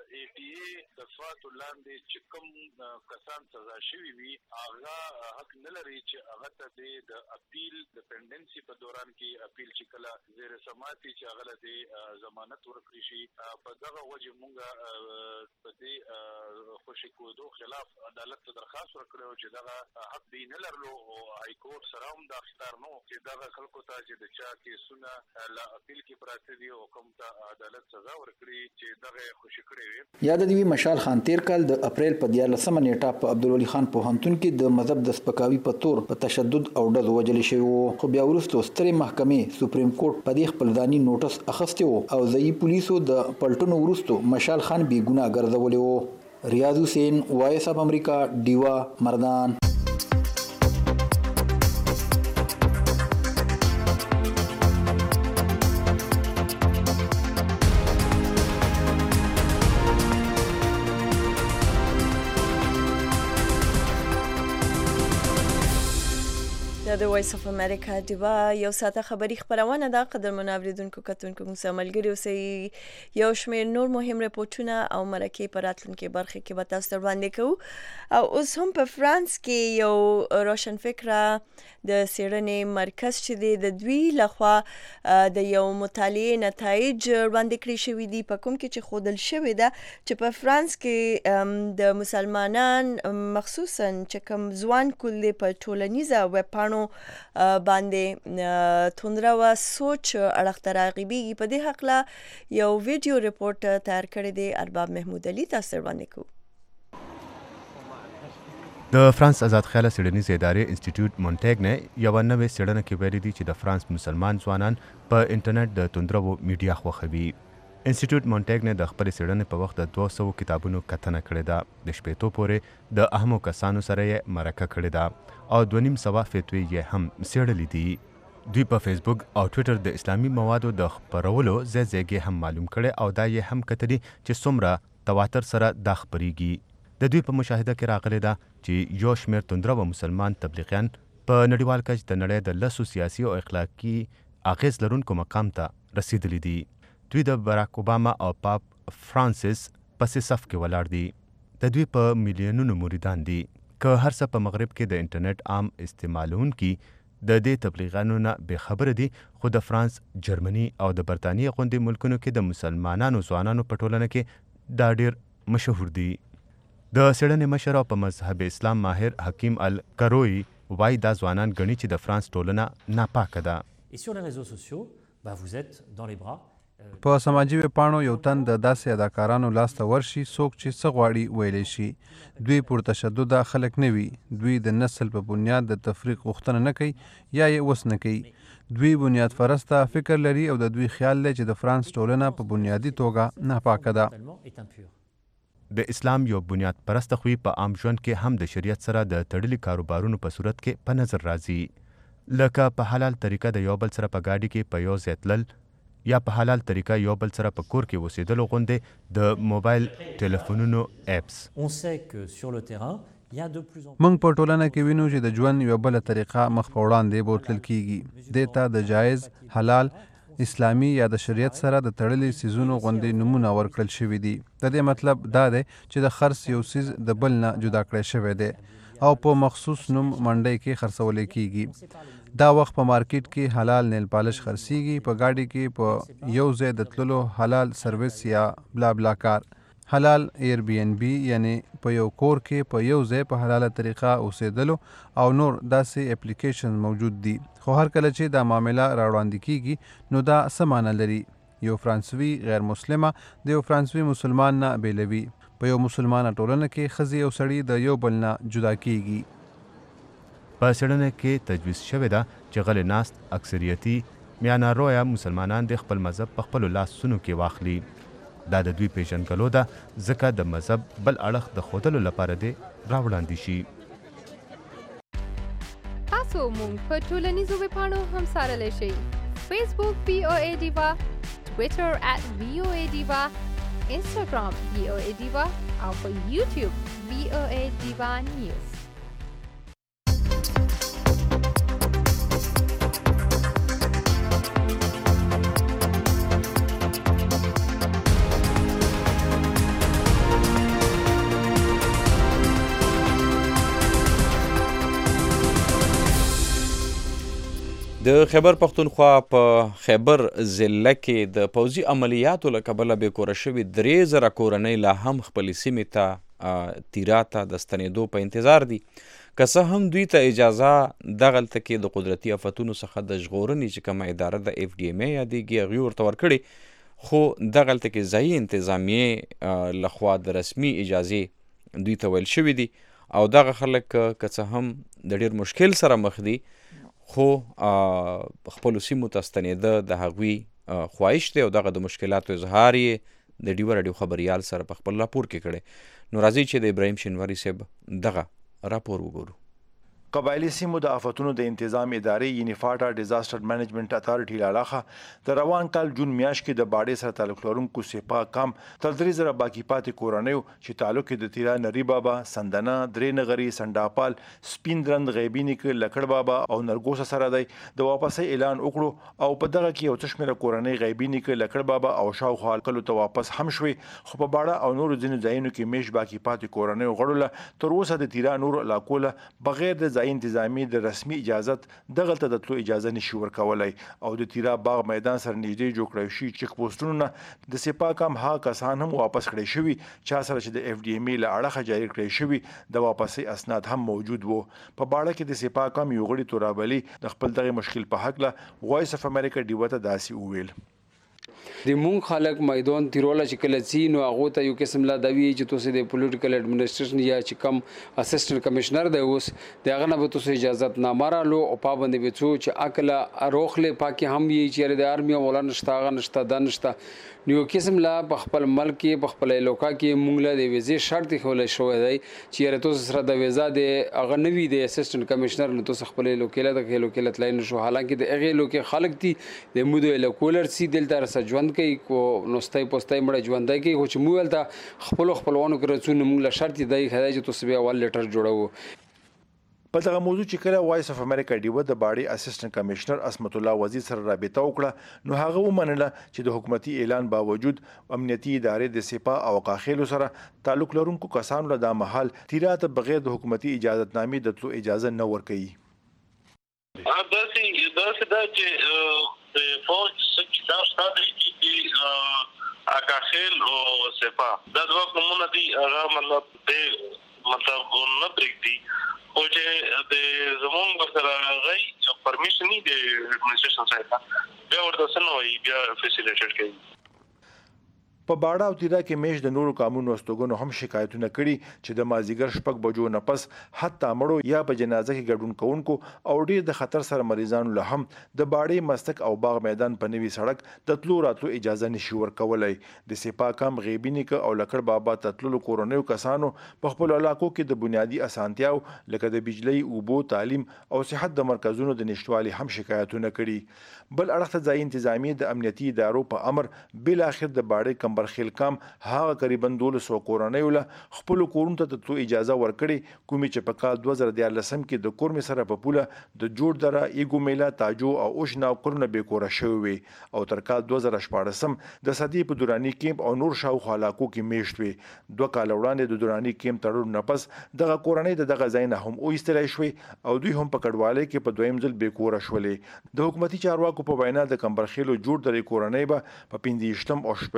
کسان سزا شوی وي هغه حق نه لري چې هغه ته د اپیل د پینډنسي په دوران کې اپیل چې کله زیر سماعتي چې هغه له ضمانت ورکړي شي. په دغه وجه مونږ په دې خوشي کودو خلاف عدالت ته درخواست ورکړو چې دغه حق دی نه لرلو او های کورټ سره هم دا اختیار نو چې دغه خلکو ته چې د چا کیسونه لا اپیل کې پراته دي او کوم ته عدالت سزا ورکړي چې دغه خوشي کړي وي. یاد دی مشال خان تیر کال د اپریل په دیارلسمه نیټه په عبدالولي خان پوهنتون کې د مذهب د سپکاوي په تور په تشدد او ډز وجل شوی وو خو بیا وروسته سترې محکمې سپریم کورټ په دې خپل ځاني نوټس اخیستی وو او ځایي پولیسو د پلټنو وروسته مشال خان بې ګناه ګرځولی وو. ریاض حسین، وایس اف امریکا، ډیوا، مردان. د وایس اف امریکا دیوا یو ساعته خبری خبرونه ده. قدرمن اوریدونکو کتونکو موږ سره ملګري اوسئ. یو شمېر نور مهم رپورټونه او مرکې په راتلونکي برخه کې به تاسو ته وړاندې کوو. او اوس هم په فرانس کې یو روشن فکره د څېړنې مرکز چې دی د دوی لخوا د یو مطالعې نتایج وړاندې کړي شوي دي په کوم کې چې ښودل شوې ده چې په فرانس کې د مسلمانان مخصوصا چې کوم ځوان کول دی په ټولنیزه ویبپاڼو باندې توندره و سوچ اړخ ته راغبیږي. په دې حقله یو ویډیو ریپورت تیار کړی دی. ارباب محمود علي تاسو وړاندې کوو. د فرانس آزاد خیاله څېړنیزې ادارې انسټیټیوټ مونټیګ نه یوه نوې څېړنه کې ویلي دي چې د فرانس مسلمان ځوانان په انټرنیټ د توندرو میډیا خوښوي. انسټیټیوټ مونټیګ نه د خپلې څېړنې په وخت د دوه سوو کتابونو کتنه کړې ده. د شپېتو پورې د اهمو کسانو سره یې مرکه کړې ده او دوه نیم سوه فتوې یې هم څېړلې دي. دوی په فیسبوک او ټویټر د اسلامي موادو د خپرولو ځای ځایګې هم معلوم کړی او دا یې هم کتلي چې څومره تواتر سره دا خپریږي. د دوی په مشاهده کې راغلی ده چې یو شمېر توندره و مسلمان تبلیغیان په نړیوال کچ د نړۍ د لسو سیاسي او اخلاقي اغیز لرونکو مقام ته رسیدلی دي. دوی د براک اوباما او پاپ فرانسیس پسې صف کې ولاړ دي. د دوی په میلیونونو مریدان دي. که هر څه په مغرب کې د انټرنیټ عام استعمالونکي د دې تبلیغانو نه بې خبره دي خو د فرانس، جرمني او د برطانیې غوندې ملکونو کې د مسلمانانو ځوانانو په ټولنه کې دا ډېر مشهور دي. د څېړنې مشر او په مذهب اسلام ماهر حکیم الکروی وایي دا ځوانان ګڼي چې د فرانس ټولنه ناپاکه ده. په سماجي ویبپاڼو یو تن د داسې اداکارانو لاسته ورشي څوک چې څه غواړي ویلی شي. دوی پرتشدده خلک نه وي. دوی د نسل په بنیاد د تفریق غوښتنه نه کوي یا یې اوس نه کوي. دوی بنیاد پرسته فکر لري او د دوی خیال دی چې د فرانس ټولنه په بنیادي توګه ناپاکه ده. د اسلام یو بنیاد پرسته خوی په عام ژوند کې هم د شریعت سره د تړلي کاروبارونو په صورت کې په نظر راځي. لکه په حلال طریقه د یو بل سره په گاډي کې په یو ځای تلل یا په حلال طریقه یو بل سره په کور کې اوسېدلو غوندې د موبایل ټلیفونونو اپس. موږ په ټولنه کې وینو چې د ژوند یوه بله طریقه مخ په وړاندې بوتلل کیږي. دې ته د جایز، حلال، اسلامي یا د شریعت سره د تړلي سیزونو غوندې نمونه ورکړل شوي دي. د دې مطلب دا دی چې د خرڅ یو سیز د بل نه جدا کړی شوی دی او په مخصوص نوم منډۍ کې خرڅولی کیږي. دا وخت په مارکیټ کې حلال نیل پالش خرڅیږي، په گاډي کې په یو ځای د تللو حلال سروس یا بلا بلا کار، حلال ایر بی ان بی یعنی په یو کور کې په یو ځای په حلاله طریقه اوسېدلو او نور داسې اپلیکیشن موجود دي. خو هر کله چې دا معامله راوړاندې کیږي نو دا څه معنی لري؟ یو فرانسوي غیر مسلمه د یو فرانسوي مسلمان نه بیلوي. په یو مسلمانه ټولنه کې ښځې او سړي د یو بل نه جدا کیږي. په څېړنه کې تجویز شوې ده چې غلې ناست اکثریتي میانه رویه مسلمانان د خپل مذهب په خپلو لاسونو کې واخلي. دا د دوی پیژنګلو ده ځکه د مذهب بل اړخ د ښودلو لپاره دی راوړاندې شي. تاسو مونږ په ټولنیزو ویبپاڼو هم څارلی شئ. فیسبوک وی او ای ډیوا، ټویټر ات وی او ای ډیوا، انسټاګرام وی او ای ډیوا او په یوټیوب وی او ای ډیوا نیوز. د خیبر پښتونخوا په خیبر ضلع کې د پوځي عملیاتو له کبله بېکوره شوي درې زره کورنۍ لا هم خپلې سیمې ته تیرا ته د ستنېدو په انتظار دي. که څه هم دوی ته اجازه دغلته کې د قدرتي آفتونو څخه د ژغورنې چې کومه اداره د اف ډي ایم ای یادېږي هغوی ورته ورکړې، خو دغلته کې ځایي انتظامیې لخوا د رسمي اجازې دوی ته ویل شوي دي او دغه خلک که څه هم د ډېر مشکل سره مخ دي خو خپلو سیمو ته ستنېده د هغوی خواهش دی او دغه د مشکلاتو اظهار یې د ډیوه راډیو خبریال سره په خپل راپور کې کړی. نو راځئ چې د ابراهیم شینواري صاحب دغه راپور وګورو. قبایلی سیمو د آفتونو د انتظام ادارې یعنی فاټا ډیزاسټر مینجمنټ اتارټي لالاخه د روان کال جون میاشت کې د باډې سره تعلق لرونکو سپا کام تر درې زره باقي پاتې کورنیو چې تعلق یې د تیرا نری بابا، سندنه، درې نغري، سنډاپال، سپین درند، غیبي نیکه، لکړ بابا او نرګوسه سره دی د واپسۍ اعلان وکړو او په دغه کې یو څه شمېره کورنۍ غیبي نیکه، لکړ بابا او شاوخوا کلو ته واپس هم شوې، خو په باډه او نورو ځینو ځایونو کې میش باقي پاتې کورنیو غړو له تر اوسه د تیرا نورو علاقو له بغیر د ځایي انتظامي د رسمي اجازت دغلته د تلو اجازه نشي ورکولی او د تیرا باغ میدان سره نږدې جوړ کړی شوي چیک پوسټونو نه د سپا کام هغه کسان هم واپس کړی شوي چا سره چې د اف ډي ایم ای له اړخه جاري کړی شوي د واپسۍ اسناد هم موجود وو. په باړه کې د سپا کام یو غړي تورابلي د خپل دغه مشکل په هکله وایس اف امریکا ډیوه ته داسې وویل. د مونږ خلک میدان تیروله چې کله ځي نو هغو ته یو قسم لا دا وي چې تاسو د پولیټیکل اډمنسټریشن یا چې کم اسسټنټ کمشنر دی اوس د هغه نه به تاسو اجازت نامه رالو او پابندي به څو چې عقله روخلې پاکي هم یې چې د آرمي مولا نشته هغه نشته دا نشته نو یو قسم لا په خپل ملک کې په خپل علاقه کې مونږ له د ویزې شرط خولې شوی دی چې یاره تاسو سره د ویزا د هغه نوي د اسسټنټ کمشنر نو تاسو خپل لوکیله د لوکیله تلای نشو حالانکه د هغې لوکې خلک دي د مودو لوکولر سي دلته رسه ژوند کوي کو نوستای پوستای مړه ژوندای کوي خو چې موږ ولته خپل خپلوانو کې رسونه موږ له شرط دی خدای چې تاسو بیا ول لیټر جوړو. په دغه موضوع چې کله وایس اف امریکا ډیوه د باډي اسسټنټ کمشنر اسمت الله وزیر سره رابطه وکړه نو هغه ومنله چې د حکومتي اعلان باوجود امنیتي ادارې د سپا او قاخیلو سره تعلق لرونکو کسانو له دا محل تیرا ته بغیر د حکومتي اجازهتنامې د تلو اجازه نه ورکوي. داسې داسې دا چې د فوج چې دا شته چې اکاخیل او سپا دا دوه کومونه دي هغه مطلب د مطلب نه پرېږدي خو چې د زمونږ سره غي پرمیشن نه دی اډمنسټریشن څخه بیا ورته څه نه وایي بیا فیسیلیټیټ کوي. په باډا او تیرا کې میش د نورو قانونو استوګنو هم شکایتونه کړي چې د مازیګر شپږ بجو نه پس حتی مړو یا په جنازه کې ګډون کوونکو او ډیر د خطر سره مریضانو له هم د باډي مستک او باغ میدان په نوي سړک د تلو راتلو اجازه نشي ورکولای. د سپا کام غیبی نیکه او لکړ بابا تتلو کورونیو کسانو په خپل علاقو کې د بنیادی اسانتیاو لکه د بجلی، اوبو، تعلیم او صحت د مرکزونو د نشټوالي هم شکایتونه کړي. بل اړخ ته ځای انتظامی د امنیتي ادارو په امر بل اخر د باډي کمبر خیل کام هغه قریبا دولس سوه کورنیو له خپلو کورونو ته د تلو اجازه ورکړې کومې چې په کال دوه زره دیارلسم کې د کورمې سره په پوله د جوړ دره، ایګو میله، تاجو او اوشنا کورونه بېکوره شوي وي او تر کال دوه زره شپاړسم د صدۍ په دوراني کیمپ او نور شاوخوا علاقو کې میشت وي. دوه کاله وړاندې د دوراني کیمپ تړون نه پس دغه کورنۍ د دغه ځای نه هم وایستلی شوې او دوی هم په کډوالۍ کې په دویم ځل بېکوره شولې. د حکومتي چارواکو په وینا د کمبرخیلو جوړ درې کورنۍ به په پنځه ویشتم او شپږ ویشتم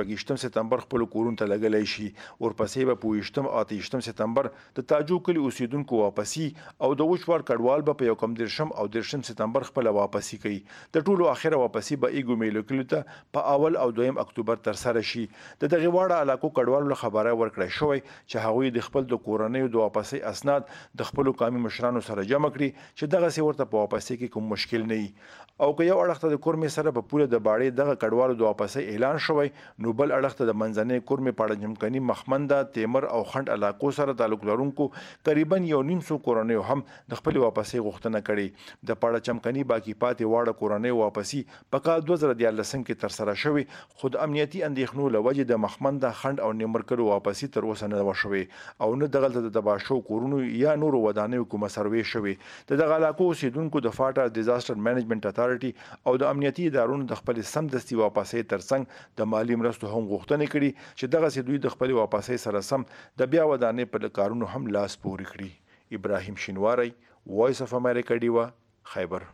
سپتمبر خپل کورونو ته لګلای شي. ورپسې به په ویشتم او اته ویشتم سپتمبر د تاجو کلي اوسیدونکو واپسی او د وچوار کډوال به په یو کم دیرشم او دیرشم سپتمبر خپل واپسی کوي. د ټولو اخره واپسی به ایګو میلو کلي ته په اول او دویم اکتوبر تر سره شي. د دغه واړه علاقو کډوالو خبره ورکړی شوی چې هغوی د خپل د کورنۍ د واپسی اسناد د خپل قومي مشرانو سره جمع کړي چې دغه سی ورته په واپسی کې کوم مشکل نه وي. او که یو اړخ ته د کورمې سره په پوله د باړې دغه کډوالو د واپسی اعلان شوی نو بل اړخ ته د منځنۍ کورمې پاړه جمکني مخمنده تیمر او خند علاقو سره تعلق لرونکو تقریبا یو نیم سو کورنۍ هم د خپل واپسی غوښتنه کړې. د پاړه چمکني باقی پاتې واړه کورنۍ واپسی په کال دوه زره دیارلسم کې تر سره شوی خو د امنیتي اندېښنو له وجې د مخمنده خند او نیمر کلو واپسی تر اوسه نه وشوي او نه دغلته د تباشو کورونو یا نورو ودانیو کومه سروې شوي. د دغه علاقو اوسیدونکو د فاټا ډیزاستر مینجمنټ اتارټي او د امنیتي ادارونو د خپل سمدستي واپسی ترڅنګ د مالی مرستو هم غوښتنې کړي چې دغه سي دوی د خپل واپسی سره سم د بیا ودانې په کارونو هم لاس پورې کړي. ابراهیم شینواری، وایس اف امریکا، ډیوا، خیبر.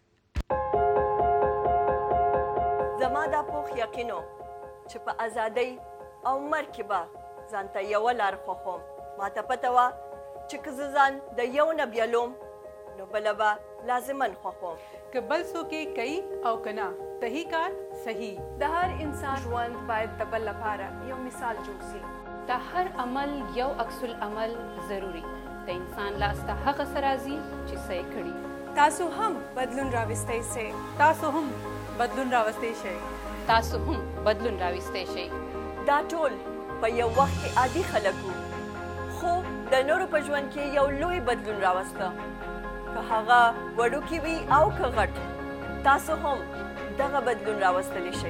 زما دا پوخ یقینو چې په ازادۍ او مرګ کې به ځان ته یوه لار خوښوم. ما ته پته وه چې که زه ځان د یو نه بیلوم نو بله به لازما خوښوم. که بل څوک یې کوي او که نه صحیح کار صحیح. د هر انسان ژوند باید د بل لپاره یو مثال جوړ سي. د هر عمل یو عکس العمل ضروري. د انسان لاس ته هغه څه راځي چې څه یې کړي. تاسو هم بدلون راوستی سئ. تاسو هم بدلون راوستی شئ. تاسو هم بدلون راوستی شئ. دا ټول په یو وخت کې عادي خلک وو خو د نورو په ژوند کې یو لوی بدلون راوسته. که هغه وړوکی وي او که غټ تاسو هم دغه بدلون راوستلی شئ.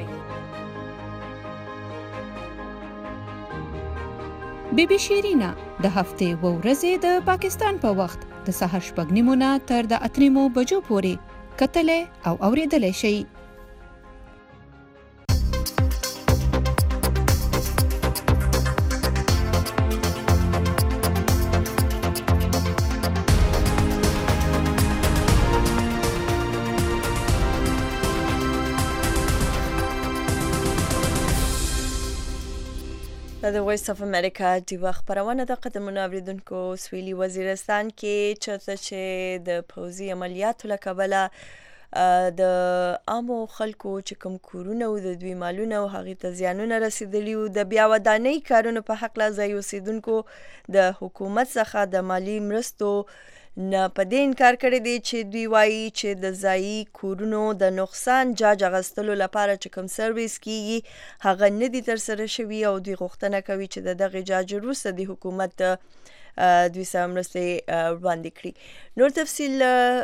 بی بی شیرینا د هفتې و ورځې د پاکستان په وخت د سهار شپږ نیمو نه تر د اته نیمو بجو پورې کتلی او اورېدلی شئ. د وایس اف امریکا ډیوا خبرونه د قدمونو اوریدونکو سویلي وزیرستان کې چرته چې د پوځي عملیاتو له کبله د عامو خلکو چې کوم کورونه او د دوی مالونه او هغې ته زیانونه رسیدلي وو د بیا ودانۍ کارونو په هکله ځایي اوسیدونکو د حکومت څخه د مالي مرستو نه په دې انکار کړی دی چې دوی وایي چې د ځایي کورونو د نقصان جاج اخیستلو لپاره چې کوم سرویس کیږي هغه نه دي ترسره شوي او دوی غوښتنه کوي چې د دغې جاج وروسته د حکومت دوی سره مرستې وړاندې کړي. نور تفصیل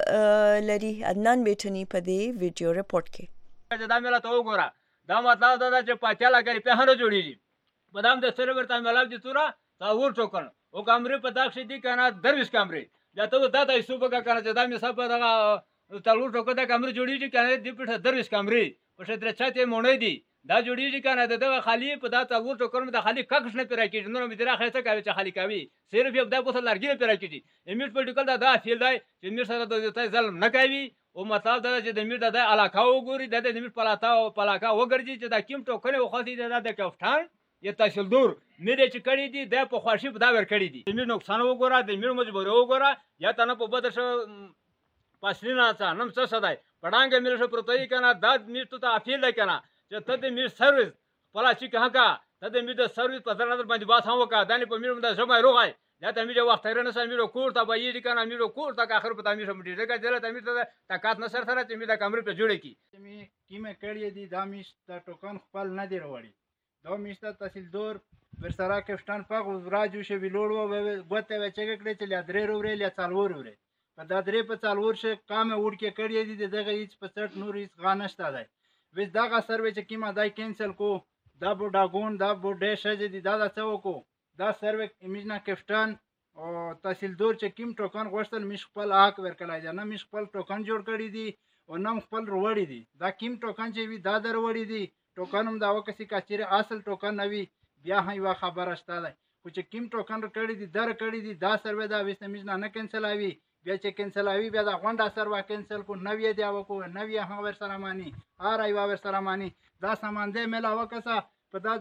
لري عدنان بیټني په دې ویډیو رپورټ کې. دا مله ته وګوره دا مطلب دا ده چې پاتیا لګري په هر جوړیږي په دام د سرور ته ملاب دي تورا تا ور ټوکن او کمرې په داخ شي دي کنه درویش کمرې دا ته دا د ایسو بګه کنه چې دا مې صاحب دا تلور ټوکه دا کمرې جوړیږي کنه دی په درویش کمرې په شتره چاته مونږ دی دا جوړیږي کنه دا خالی په دا تلور ټوکر مې د خالی ککش نه پیرا کیږي نو مې درا خېته کوي چې خالی کوي صرف یو دا په لارګي پیرا کیږي امیټ پولیټیکل دا دا فیل دی چې مې سره د ته ظلم نه کوي او مطلب دا چې د مې د علاقه وګوري د دې مې پلاتا او پلاکا وګرځي چې دا کیم ټوکنه وخاصي دا د کفتان یا تحصیلدار مې چې کړی دي د په خواشي په دا ور کړی دي مې نقصان وګوره د مې مجبور وګوره یا تنه په بده شو پاسلینا څه نم څه صدای پړانګ مې شو پروتای کنه دا مې ته افیل ده کنه چې ته د مې سرویس پلا چې که کا ته د مې د سرویس په ځای نظر باندې باس هم وکړه دا نه په مې د زما روغای دا ته مې وخت رنه سم مې کور ته بایې دي کنه مې کور ته اخر په تامې شم دي دا چې ته مې ته طاقت نه سر سره چې مې د کمرې په جوړه کی مې کیمه کړی دي دا مې د ټوکن خپل نه دی وروړي دا مې تحصیلدار ورسره کفتان پاغ راجو شي ویلوړ و غوته و چې کړی چې لادرې ورې ل څالور ورې په دا درې په څالور شي کام وړ کې کړی دي دغه هیڅ په سټ نور هیڅ غانشته دی وس دغه سروې چې کیما دای کینسل کو دا بوډاګون دا بوډې شې دي دا څه وکړو دا سروې امیجنا کفتان او تحصیلدار چې کیم ټوکن غوښتل مش خپل حق ورکړای دی نه مش خپل ټوکن جوړ کړی دي او نم خپل وروړي دي دا کیم ټوکن چې وی دا در وړي دي ټوکن هم دا وکسي کچېره اصل ټوکن نوي بیا هم یو خبره شته ده خو چې کیم ټوکن کړی دي در کړی دي دا سروې دا وست امیجنا نه کینسل اوي بیا چې کینسل اوي بیا دا غونډه سروا کینسل کو نوې دی او کو نوې هم ور سره مانی هر ایو ور سره مانی دا سامان دې ملاوه کسا په دا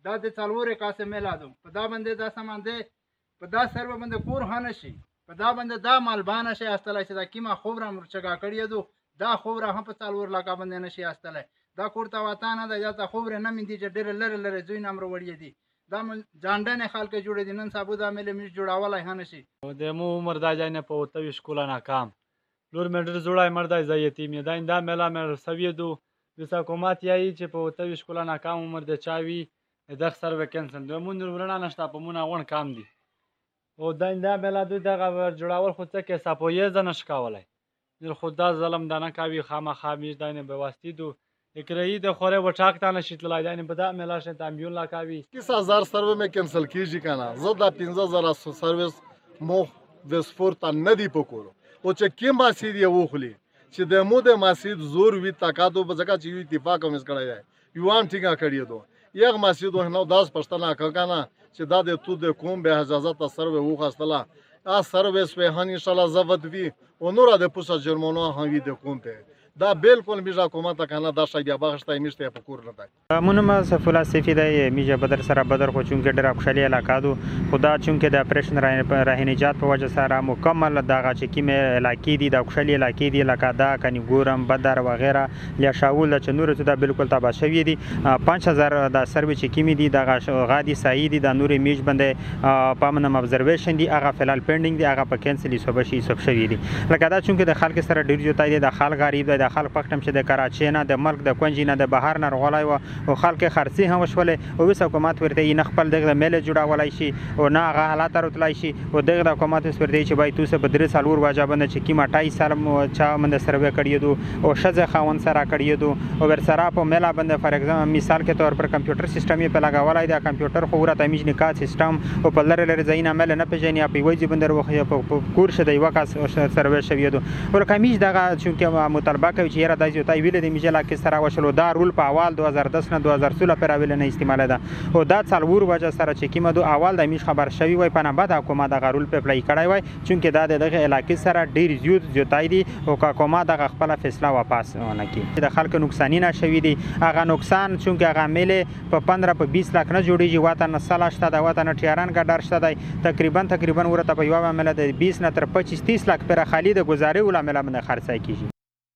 دا د څلورې کاسې میلادو په دا باندې دا سامان دی په دا سروه باندې کور ها نه شي په دا باندې دا مالبانه شي استلی چې دا کیما خوبره مرچګا کړی دو دا خوبره هم په څلور لکه باندې نشي استلی دا کور ته وطن ده یا ته خوبره نه مندي چې ډېر لره لره زوی نام وروړي دي دا ځانډنه خلک جوړې دي نن سبا دا ملي مش جوړاولای هنه شي د مو عمر دا جای نه په تو شکول ناکام لور مډر جوړای مردای زایتی می دا انده ملا مر سوي دو د حکومت یای چې په تو شکول ناکام عمر د چاوي د خسر وکنسل د مون ورنا نشته په مون غون کام دي او دا انده ملا دو دغه جوړاول خو څه کې سپویې ځنه شکاولای در خدا ظلم دانه کوي خامخا میش داینه به واسطي دو اکرایی د خوره وټاک تا نشي تلای داینه په دا ملا شه تامبیون لا کوي کیس هزار سروې مې کینسل کیږي کنه زه دا پنځه زره سرویس مو د سپورت نه دی پکورو او چې کیم ماسید یو خلی چې د مو د ماسید زور وی تاکادو په ځکه چې یو اتفاق هم کړی دی یو هم ټینګه کړی دو یغ ماسید نو داس پښتنه کنه چې دا د تو د کوم به اجازه ته سروې وخاستله ا سرویس به هن ان شاء الله زبط وی او نور د پوسا جرمونو هم وی د کوم ته دا بالکل میجا کومه کنه دا شای بیا بغشتای میشته په کور نه ده مونږ ما فلسفي دی میجا بدر سره بدر خو چونکه ډېر خوشالي علاقه دو خدا چونکه د اپریشن راهنجات په وجه سره مکمل دغه چې کیمه علاقې دي د خوشالي علاقې دي لکه دا کني ګورم بدر و غیره یا شاول چې نور ته دا بالکل تبا شوی دي پنځه هزار د سروي چې کیمه دي دغه غادي سعید د نور میج باندې پامنم ابزرویشن دي هغه فلال پینډینګ دي هغه په کینسل سو بشي سب شوی دي لکه دا چونکه د خلک سره ډیر جوړای دي د خلک غریب د خلک پختم چې د کراچۍ نه د ملک د کونجي نه د بهر نه رغولای و او خلک خرڅي هم وشولې او وس حکومت ورته نه خپل دغه میل جوړولای شي او نه هغه حالات راتلای شي او دغه حکومت ورته چې بای توسه بدر سالور واجبنه چې کیما اټایس سال چا من سروې کړی دو او شزه خاون سره کړی دو او ور سره په میلا باندې فار ایگزامپل مثال کے طور پر کمپیوټر سیستم یې په لګاولای دا کمپیوټر خو ورته میج نکات سیستم او په لره لره زین عمل نه پېژني په وایي بندر وخه په کور شه دی وکاس سروې شوی دو او کمیج دغه چې مطالبه کوي چې دا یو تای ویل د میجلا کې سره وشلو دا رول په اول دوه هزار دس نه دوه هزار سولہ پر اویل نه استعمال ده او دا څلور وجه سره چې کیمه دو اول د میش خبر شوی وای په نه بعد حکومت د رول په پلی کړای وای چونکه دا دغه علاقې سره ډیر زیات زیاتای دي او حکومت د خپل فیصله واپس ونه کی د خلکو نقصان نه شوی دي هغه نقصان چونکه هغه مل په پندرہ په بیس لک نه جوړیږي وطن سلا شته د وطن ټیاران کا ډر شته دی تقریبا تقریبا ورته په یو عمل د بیس نه تر پچیس تیس لک پر خالد گزارې ول عمل باندې خرڅای کیږي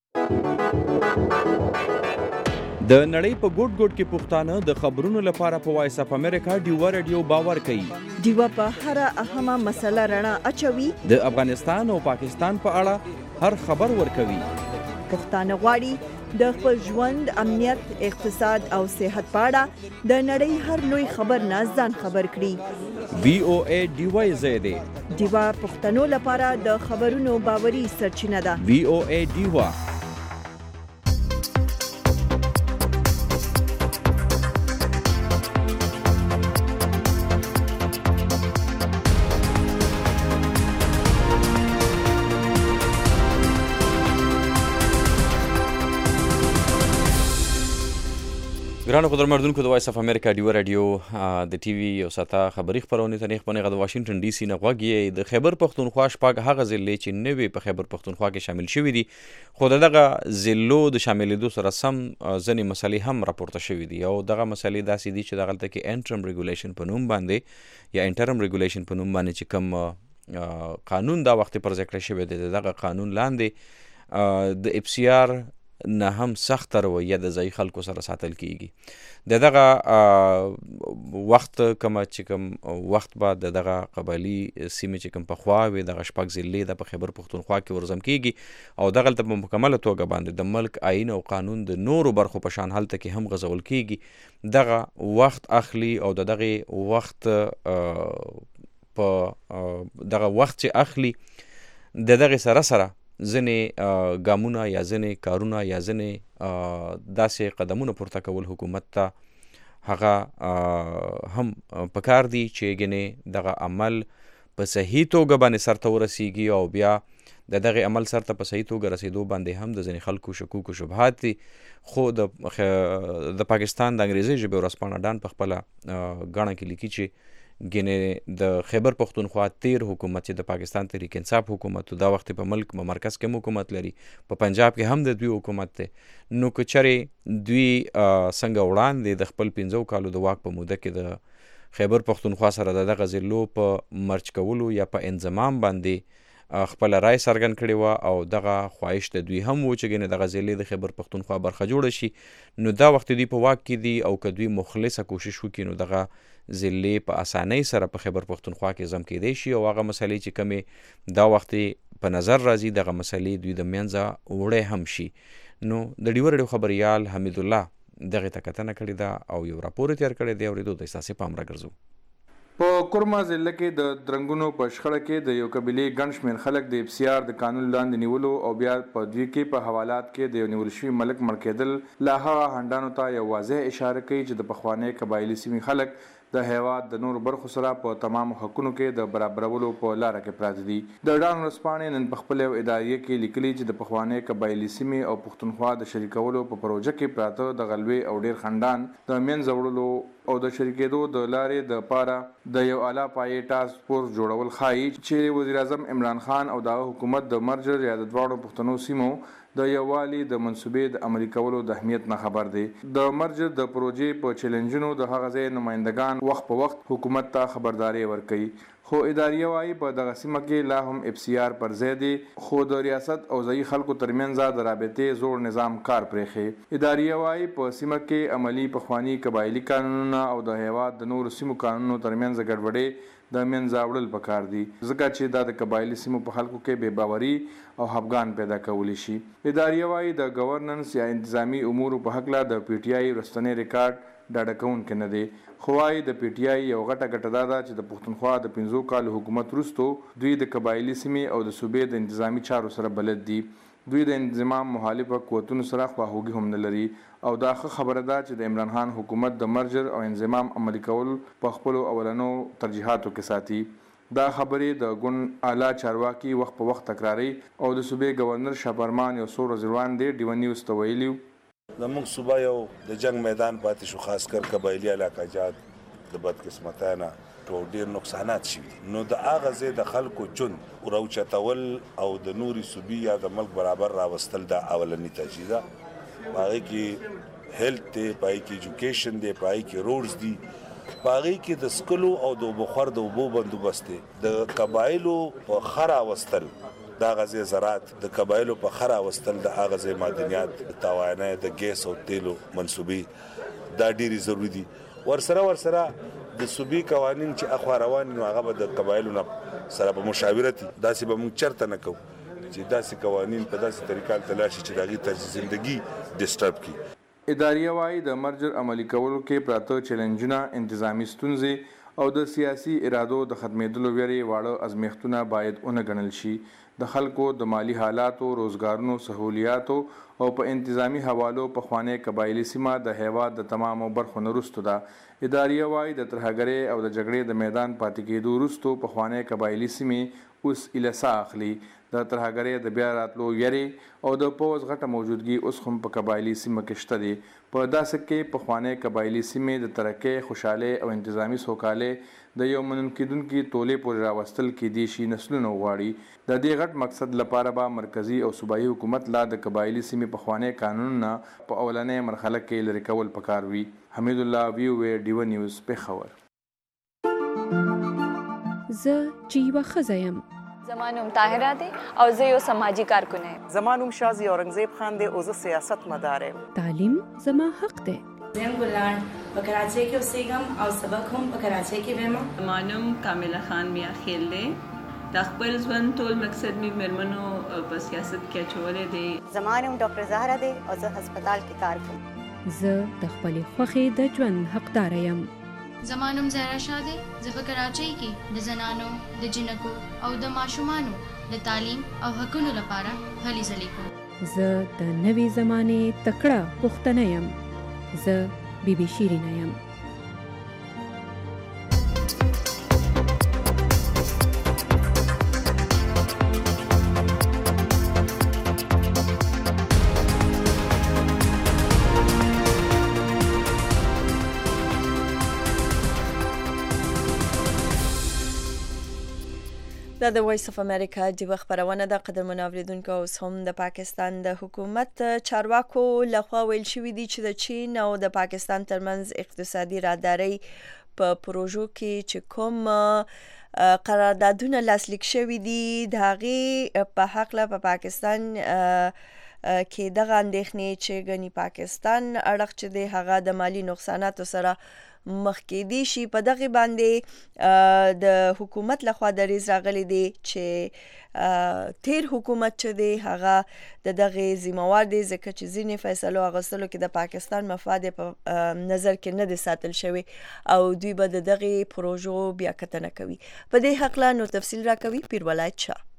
د نړۍ په ګوټ ګوټ کې پښتانه د خبرونو لپاره په وایس اف امریکا ډیوا رادیو باور کوي ډیوا په هر اهمه مسله رڼا اچوي د افغانستان او پاکستان په اړه هر خبر ورکوي پښتانه غواړي د خپل ژوند امنیت اقتصاد او صحت په اړه د نړۍ هر لوی خبر نه ځان خبر کړي وی او ای ډیوا زیاده ډیوا پښتنو لپاره د خبرونو باوري سرچینه ده وی او ای ډیوا ګرانو قدرمنونکو د وایس اف امریکا ډیو رادیو د ټي وي او ساته خبري خبرونه تنه خبرونه د واشنگټن ډي سي نه غوږی د خیبر پختونخوا شپږ هغه ضلع چې نوې په خیبر پختونخوا کې شامل شوې دي خو دغه ضلعو د شاملېدو سره سم ځینې مسلې هم راپورته شوې دي او دغه مسلې داسې دي چې دغلته کې انټرم ریګولیشن په نوم باندې یا انټرم ریګولیشن په نوم باندې چې کوم قانون دا وخت پر ذکر شوی دی دغه قانون لاندې د اف سی آر نه هم سخت رویه د ځای خلکو سره ساتل کیږي د دغه وخت کوم چې کوم وخت بعد دغه قبایلی سیمه چې کوم په خوا وي دغه شپږ ضلع د په خیبر پختونخوا کې ورزم کیږي او دغه په مکمل توګه باندې د ملک آئین او قانون د نورو برخو په شان حالت کې هم غزول کیږي دغه وخت اخلي او دغه وخت په دغه وخت چې اخلي د دغه سره سره ځنې ګامونه یا ځنې کارونه یا ځنې داسې قدمونه پورته کول حکومت ته هغه هم پکار دي چې ګنې دغه عمل په صحیح توګه باندې سرته ورسیږي او بیا د دغه عمل سرته په صحیح توګه رسیدو باندې هم د ځینې خلکو شکوک او شبهات دي خو د د پاکستان د انګریزي ژبې ورځپاڼه ډان په خپله ګڼه کې لیکي چې ګینه د خیبر پختونخوا تیر حکومت چې د پاکستان تحریک انصاف حکومت دا وخت په ملک په مرکز کې حکومت لري په پنجاب کې هم د دوی حکومت ته نو کچره دوی څنګه وړاندې د خپل پنځو کالو د واک په موده کې د خیبر پختونخوا سره د غزلو په مرچ کولو یا په انضمام باندې خپل رائے څرګند کړي و او دغه خواهش ته دوی هم و چې ګینه د غزلې د خیبر پختونخوا برخه جوړ شي نو دا وخت دوی په واک کې دي او که دوی مخلصه کوشش وکړي نو دغه ضلع په اسانۍ سره په خیبر پختونخوا کې ضم کېدی شي او هغه مسلې چې کمې دا وخت په نظر راځي دغه مسلې دوی د منځه وړی هم شي. نو د ډیوه رادیو خبریال حمید الله دغه ته کتنه کړې ده او یو راپور تیار کړی دی اورېدو ته ستاسې پام راګرځو. په کورما ضلع کې د درنګونو په شخړه کې د یو قبیلې ګڼ شمېر خلک د افسیار د قانون لاندې نیولو او بیا په دوی کې په حوالات کې د یو نیول شوي ملک مړ کېدل لا هغه هنډانو ته یو واضح اشاره کوي چې د پخوانۍ قبایلي سیمې خلک د هیواد د نورو برخو سره په تمامو حقونو کې د برابرولو په لاره کې پراته دي. د ډان ورځپاڼې نن په خپل ادارې کې لیکلي چې د پخوانۍ قبایلي سیمې او پښتونخوا د شریکولو په پروژه کې پراته د غلوې او ډیر خندان د منځه وړلو او د شریکېدو د لارې د پاره د یو اعلی پایې ټاسک فورس جوړول ښایي چې وزیر اعظم عمران خان او د حکومت د مرجر یا د دواړو پښتنو سیمو د یووالي د منصوبې د عملي کولو د اهمیت نه خبر دی. د مرجر د پروژې په چیلنجونو د هغه ځای نمائندگان وخت په وخت حکومت ته خبرداري ورکوي خو اداریه وايي په دغه سیمه کې لا هم اف سی آر پر ځای دی خو د ریاست او ځایي خلکو ترمنځ د رابطې زوړ نظام کار پرېښی. اداریه وايي په سیمه کې عملي پخواني قبایلي قانونونه او د هیواد د نورو سیمو قانونونو ترمنځ ګډوډۍ د منځه وړل پکار دي ځکه چې دا د قبایلي سیمو په خلکو کې بې باوري او خفګان پیدا کولی شي. اداریه وايي د ګورننس یا انتظامی امورو په هکله د پی ټی آی رستنې ریکارډ ډاډه کوونکی نه دی خو وايي د پی ټی آی یو غټه ګټه دا ده چې د پښتونخوا د پنځو کالو حکومت وروستو دوی د قبایلي سیمې او د صوبې د انتظامی چارو سره بلد دي. دوی د انضمام مخالفه قوتونو سره خواخوږي هم نه لري او دا ښه خبره ده چې د عمران خان حکومت د مرجر او انضمام عملي کول په خپلو اولنو ترجیحاتو کې ساتي. دا خبرې د ګوند اعلی چارواکي وخت په وخت تکراري او د صوبې گورنر شاپرمان یو څو ورځې وړاندې ډیو نیوز ته ویلي زموږ صوبه یو د جنگ میدان پاتې شو خاص کر قبایلي علاقه جات د بدقسمتانه ټول ډیر نقصانات شوي نو د هغه ځای د خلکو ژوند وراوچتول او د نوري صوبې یا د ملک برابر راوستل دا اولنی ترجیح ده. په هغې کې هیلث دی په هغې کې ایجوکیشن دی په هغې کې روډز دي په هغې کې د سکلو او د اوبو خور د اوبو بندوبست دی د قبایلو په ښه راوستل دا غزې زراعت د قبایلو په ښه راوستل د هغه ځای معدنیات د توانایي د ګیس او تیلو منصوبې دا ډېرې ضروري دي. ورسره ورسره د صوبې قوانین چې اخوا روان نو هغه به د قبایلو نه سره په مشاورت داسې به موږ چرته نه کوو چې داسې قوانین په داسې طریقه تلاړ شي چې د هغې طرز زندګي ډسټرب کړي. اداریه وايي د مرجر عملي کولو کې پراته چیلنجونه انتظامي ستونزې او د سیاسي ارادو د ختمېدلو ویرې واړه ازمیښتونه باید ونه ګڼل شي. د خلکو د مالی حالاتو روزګارونو سهولیاتو او په انتظامی حوالو پخوانۍ قبایلي سیمه د هیواد د تمامو برخو نه وروستو ده. اداریه وايي د ترهګرۍ او د جګړې د میدان پاتې کېدو وروستو پخوانۍ قبایلي سیمې اوس ایله ساه اخلي. د ترهګرۍ د بیا راتلو یری او د پوځ غټه موجودګي اوس هم په قبایلي سیمه کې شته دي. په داسې کې پخوانۍ قبایلي سیمې د ترقۍ خوشحالۍ او انتظامي سوکالۍ د یو منل کېدونکي تولې پورې راوستل کېدی شي نسلونه غواړي. د دې غټ مقصد لپاره به مرکزي او صوبایي حکومت لا د قبایلي سیمې پخوانۍ قانونونه په اولنۍ مرحله کې لرې کول پکار وي. حمید الله وی او ډیو نیوز پېښور. زه چې یوه ښځه یم زما نوم طاهره دی او زه یو سماجي کارکن یم. زما نوم شازي اورنګزیب خان دی او زه سیاست مدار یم. تعلیم زما حق دی. زه ګلان په کراچۍ کې اوسېږم او سبق هم په کراچۍ کې وایم. زما نوم کامله خان میا خیل دی. د خپل ژوند ټول مقصد مې مېرمنو په سیاست کې اچولی دی. زما نوم ډاکټر زهره دی او زه هسپتال کې کار کوم. زه د خپلې خوښې د ژوند حقداره یم. زما نوم زهرا شاه دی. زه په کراچۍ کې د زنانو د جنکو او د ماشومانو د تعلیم او حقونو لپاره هلې ځلې کوم. زه د نوې زمانې تکړه پښتنه یم. زه بی بی شیرینه یم. دا د وایس اف امریکا د خبرونه د قدرمن اوریدونکو اوس هم د پاکستان د حکومت چارواکو لخوا ویل شوی دی چې د چین او د پاکستان ترمنځ اقتصادي راهداري په پروژو کې چې کوم قراردادونه لاسلیک شوی دي د هغې په حقله په پاکستان کې دغه اندېښنې چې ګنې پاکستان اړخ چې دی هغه د مالی نقصاناتو سره مخ کېدی شي. په دغه باندې د حکومت لخوا دریځ راغلی دی چې تیر حکومت چې دی هغه د دغه ذمہوار دی ځکه چې ځینې فیصلو اخیستلو کې د پاکستان مفاد په نظر کې نه دی ساتل شوی او دوی به د دغه پروژو بیا کتنه کوي. په دې حقله نور تفصیل راکوي پیر ولایت شاه.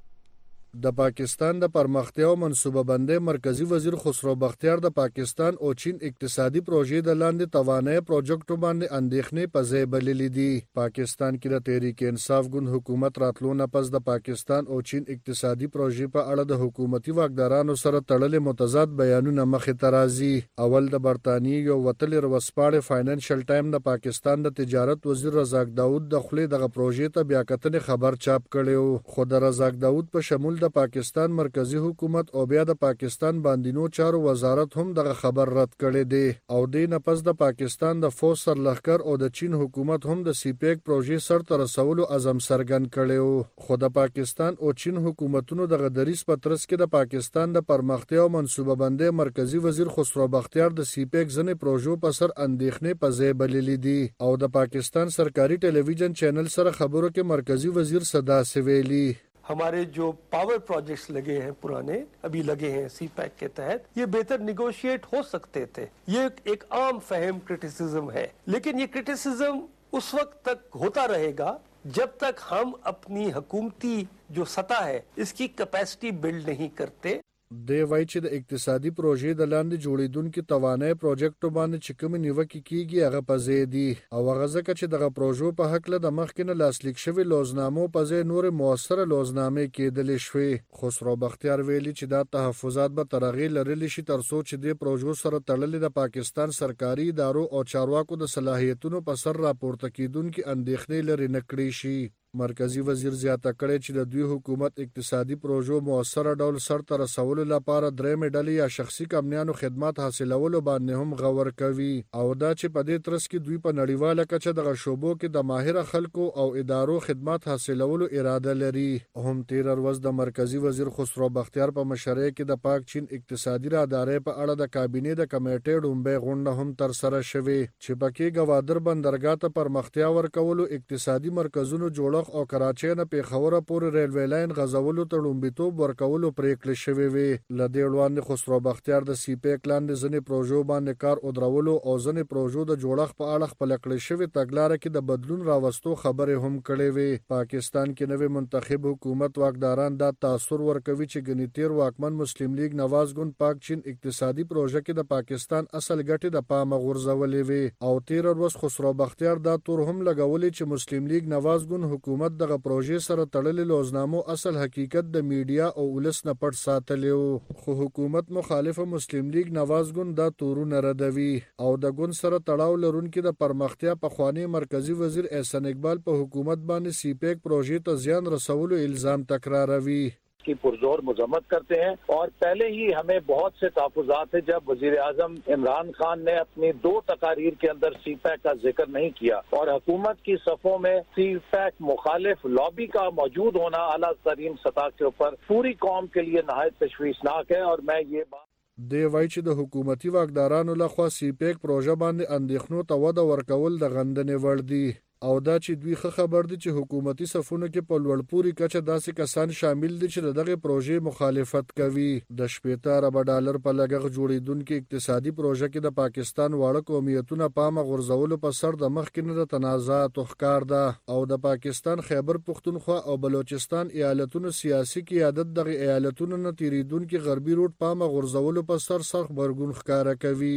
د پاکستان د پرمختیا او منصوبه بندۍ مرکزی وزیر خسرو بختیار د پاکستان او چین اقتصادي پروژې د لاندې توانایي پروجیکټو باندې اندېښنې په ځای بللې دي. پاکستان کې د تحریک انصاف ګوند حکومت راتلو نه پس د پاکستان او چین اقتصادي پروژې په اړه د حکومتي واکدارانو سره تړلې متضاد بیانونه مخې ته راځي. اول د برطانیې یو وتلې روسپاړې فاینانشل ټایم د پاکستان د تجارت وزیر رزاق داود د خولې دغه پروژې ته بیا کتنې خبر چاپ کړی، خو د رزاق داود په شمول د پاکستان مرکزی حکومت او بیا د پاکستان باندینو چارو وزارت هم دغه خبر رد کړی دی او دې نه پس د پاکستان د فوج سرلښکر او د چین حکومت هم د سی پیک پروژې سر ته رسولو عزم څرګند کړی. خو د پاکستان او چین حکومتونو دغه دریځ په ترڅ کې د پاکستان د پرمختیا او منصوبه بندۍ مرکزی وزیر خسرو بختیار د سی پیک ځنې پروژو په سر اندېښنې په ځای بللې دي او د پاکستان سرکاري ټلویزیون چینل سره خبرو کې مرکزی وزیر صدا سویلی हमारे जो पावर प्रोजेक्ट्स लगे हैं पुराने अभी लगे हैं सी पैक के तहत ये बेहतर निगोशिएट हो सकते थे. ये एक आम फहम क्रिटिसिज्म है, लेकिन ये क्रिटिसिज्म उस वक्त तक होता रहेगा जब तक हम अपनी हुकूमती जो सतह है इसकी कैपेसिटी बिल्ड नहीं करते. دی وایي چې د اقتصادي پروژې د لاندې جوړېدونکي توانایي پروجیکټو باندې چې کومې نیوکې کیږي هغه په ځای دي او هغه ځکه چې دغه پروژو په هکله د مخکې نه لاسلیک شوي لوزنامو په ځای نورې مؤثره لوزنامې کېدلې شوې. خسرو بختیار ویلي چې دا تحفظات به تر هغې لرلی شي تر څو چې دې پروژو سره تړلې د پاکستان سرکاري ادارو او چارواکو د صلاحیتونو په سر راپورته کېدونکي اندېښنې لرې نه کړې شي. مرکزی وزیر زیاته کړی چې د دوی حکومت اقتصادي پروژو مؤثره ډول سر ته رسولو لپاره درېمې ډلې یا شخصي کمپنیانو خدمات حاصلولو باندې هم غور کوي او دا چې په دې ترڅ کې دوی په نړیواله کچه دغه شوبو کې د ماهره خلکو او ادارو خدمات حاصلولو اراده لري. هم تیر ورځ د مرکزی وزیر خسرو بختیار په مشرۍ کې د پاک چین اقتصادي راهدارۍ په اړه د کابینې د کمیټې ډومبۍ غونډه هم ترسره شوې چې پکې ګوادر بندرګاه ته پرمختیا ورکولو، اقتصادي مرکزونو جوړ او کراچۍ نه پیښوره پورې ریلوی لاین غځولو ته لومړیتوب ورکولو پریکړې شوې وې. له دې وړاندې خسرو بختیار د سی پیک لاندې ځینې پروژو باندې کار ودرولو او ځینې پروژو د جوړښت په اړه خپله کړې شوې تګلاره کې د بدلون راوستو خبرې هم کړې وې. پاکستان کې نوې منتخب حکومت واکداران دا تاثر ورکوي چې ګنې تیر واکمن مسلم لیگ نواز ګوند پاک چین اقتصادي پروژه کې د پاکستان اصل ګټې د پامه غورځولې وې او تیر ورځ خسرو بختیار دا تور هم لګولې چې مسلم لیگ نواز ګوند حکومت دغه پروژې سره تړلې لوزنامو اصل حقیقت د میډیا او ولس نه پټ ساتلی و. خو حکومت مخالفه مسلم لیگ نواز ګوند دا تورونه ردوي او د ګوند سره تړاو لرونکي د پرمختیا پخوانی مرکزی وزیر احسان اقبال په حکومت باندې سی پیک پروژې ته زیان رسولو الزام تکراروي. की पुरजोर मजम्मत करते हैं और पहले ही हमें बहुत से तहफ़्फ़ुज़ात थे जब वज़ीर आज़म इमरान खान ने अपनी दो तकारीर के अंदर सी पैक का जिक्र नहीं किया और हुकूमत की सफ़ों में सी पैक मुखालिफ लॉबी का मौजूद होना आला तरीन सतह के ऊपर पूरी कौम के लिए नहायत तशवीशनाक है. और मैं ये बात دی وایي چې د حکومتي واکدارانو لخوا سی پیک پروژه باندې اندېښنو ته وده ورکول د غندنې وړ دي او دا چې دوی ښه خبر دي چې حکومتي صفونو کې په لوړ پورې کچه داسې کسان شامل دي چې د دغه پروژې مخالفت کوي. د شپېته اربه ډالر په لګښت جوړېدونکې اقتصادي پروژه کې د پاکستان واړه قومیتونه پامه غورځولو په سر د مخکې نه د تنازعاتو ښکار ده او د پاکستان خیبر پښتونخوا او بلوچستان ایالتونو سیاسي قیادت دغه ایالتونو نه تیریدونکي غربي روټ پامه غورځولو په سر سخت غبرګون ښکاره کوي.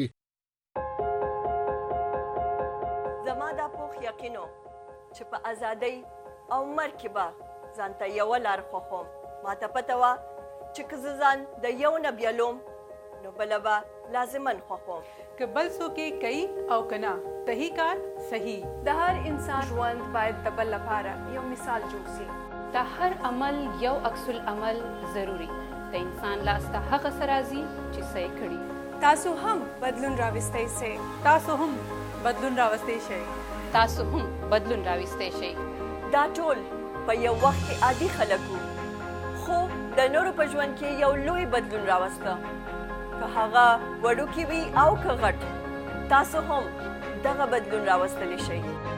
یقینو چې په ازادۍ او مرګ کې به ځان ته یوه لار خوښوم. ما ته پته وه چې که زه ځان د یو نه بیلوم نو بله به لازما خوښوم. که بل څوک یې کوي او که نه صحیح کار صحیح. د هر انسان ژوند باید د بل لپاره یو مثال جوړ شي. د هر عمل یو عکس العمل ضروری د انسان لاس ته هغه څه راځي چې څه یې کړي. تاسو هم بدلون راوستی شئ. تاسو هم بدلون راوستی شئ. تاسو هم بدلون راوستی شئ. دا ټول په یو وخت کې عادي خلک وو، خو د نورو په ژوند کې یو لوی بدلون راوسته، که هغه وړوکی وي او که غټ. تاسو هم دغه بدلون راوستلی شئ.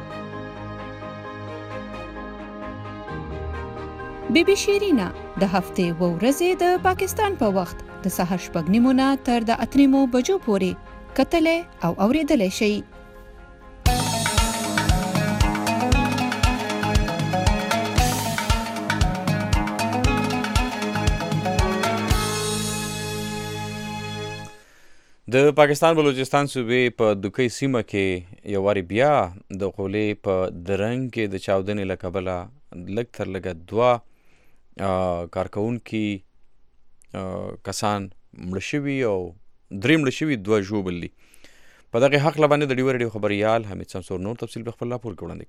بی بی شیرینا د هفتې و ورځې د پاکستان په وخت د سهار شپږ نیمو نه تر د اتو نیمو بجو پورې کتلی او اورېدلی شئ. د پاکستان بلوچستان صوبې په دوکۍ سیمه کې یو وارې بیا د خولې په درنګ کې د چاودنې له کبله لږ تر لږه دوه کارکوونکي کسان مړه شوي او درې مړه شوي دوه ژوبل دي. په دغې هکله باندې د ډیو رډیو خبریال حمید شمسور نور تفصیل په خپل راپور کې وړاندې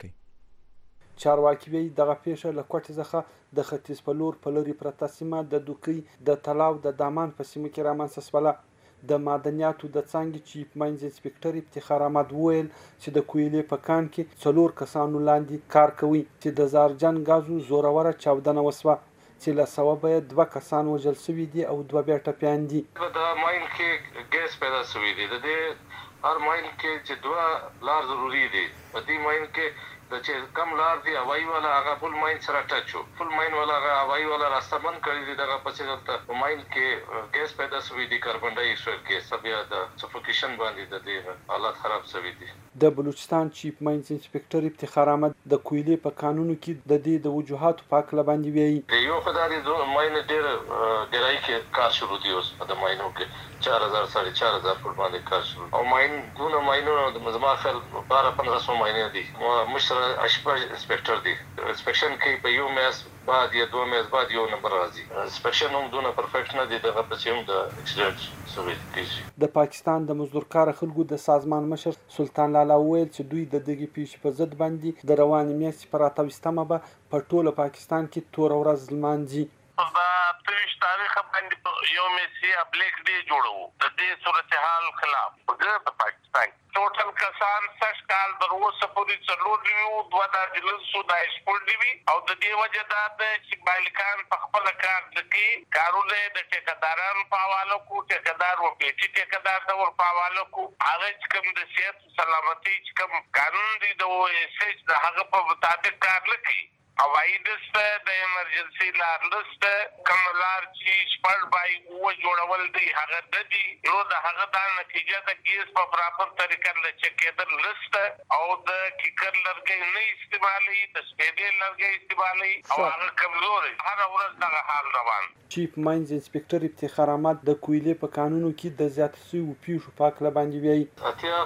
کوي. چارواکي وایي دغه پیښه له کوټې څخه د ختیځ په لور په لرې پرته سیمه د دوکۍ د تلاو د دامان په سیمه کې رامنځته شوله. د معدنیاتو د څانګې چیف ماینز انسپکټر افتخار احمد وویل چې د کویلې په کان کې څلور کسانو لاندې کار کوي چې د زهرجن ګازو زوروره چاودنه وسوه چې له سببه یې دوه کسان وژل شوي دي او دوه بیا ټپیان دي. د ماین کې ګیس پیدا شوی دی. د دې هر ماین کې چې دوه لار ضروري دي. په دې ماین کې د چې کم لار دی هوایي والا هغه فل ماین سره ټچ شو. فل ماین والا هغه هوایي والا راسته بند کړی دی. دغه پسې دلته په ماین کې ګیس پیدا شوی دی، کاربن ډای اکساید ګیس. بیا د سفوکیشن باندې د دې حالات خراب شوي دي. د بلوچستان چیف ماینز انسپکټر افتخار احمد د کویلې په قانونو کې د دې د وجوهاتو په هکله باندې وایي. یو خو دا دی ماین ډېر ډېرای کې کار شروع دی. اوس په د ماینو کې چار هزار ساړه چار هزار فوټ باندې کار شروع او ماین دونه ماینونه د زما خیال بارہ پندرہ سو ماینونه دي. مشر اشپا انسپکټر دی. انسپکشن کې په یو میاشت بعد یا دوه میاشت بعد یو نمبر راځي. انسپکشن هم دونه پرفیکټ نه دی. دغه پسې هم د اکسیډنټ شوی کیږي. د پاکستان د مزدور کار خلکو د سازمان مشر سلطان لالا وویل چې دوی د دغې پیښې په ضد باندې د روانې میاشتې پر اته ویشتمه به په ټوله پاکستان کې توره ورځ لمانځي. د اته ویشت تاریخ باندې یو میاشتې ابلیک ډے جوړو د دې صورتحال خلاف په پاکستان ټوټل کسان سږ کال تر اوسه پورې څلور نوي دوه د جلسو د اسپورټ دي او د دې وجه دا ده چې مالکان په خپل کار کوي. کارونه د ټیکدارانو په حواله کو، ټیکدار و پیټي ټیکدار ته ور په حواله کو. هغه چې کوم د صحت سلامتي چې کوم قانون دی د او اس ایچ د هغه په مطابق کار نه کوي. هوایي لسته د ایمرجنسي لار لسته کوم لار چې شپږ بای اووه جوړول دی هغه د دي. نو د هغه دا نتیجه د ګیس په پراپر طریقه له چک کېدل لسته او د کیکر لرګي نه استعمالي، د سپېدې لرګي استعمالي او هغه کمزوري. هر ورځ دغه حال روان. چیف ماینز انسپکټر افتخار احمد د کویلې په قانونو کې د زیاتو شویو پیښو په هکله باندې وایي. اتیا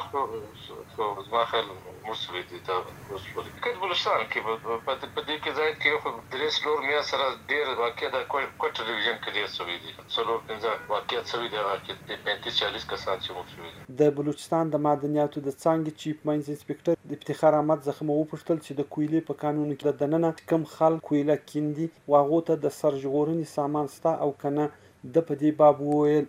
خو زما خیال مرسوي دي. دا کټ بلوچستان کې په دې کې ځای کې خو درې څلور میاشتې سره ډېر واقع د کوټ ډیویژن کې ډېر شوي دي. څلور پنځه واقعیت شوي دي. هغه کې پنځه چالیس کسان چې مړه شوي دي. د بلوچستان د معدنیاتو د څانګې چیف ماینز انسپکټر افتخار احمد څخه مو وپوښتل چې د کویلې په قانونو کې د دننه کوم خلک کویله کیندي او هغو ته د سر ژغورنې سامان شته او که نه. د په دې باب وویل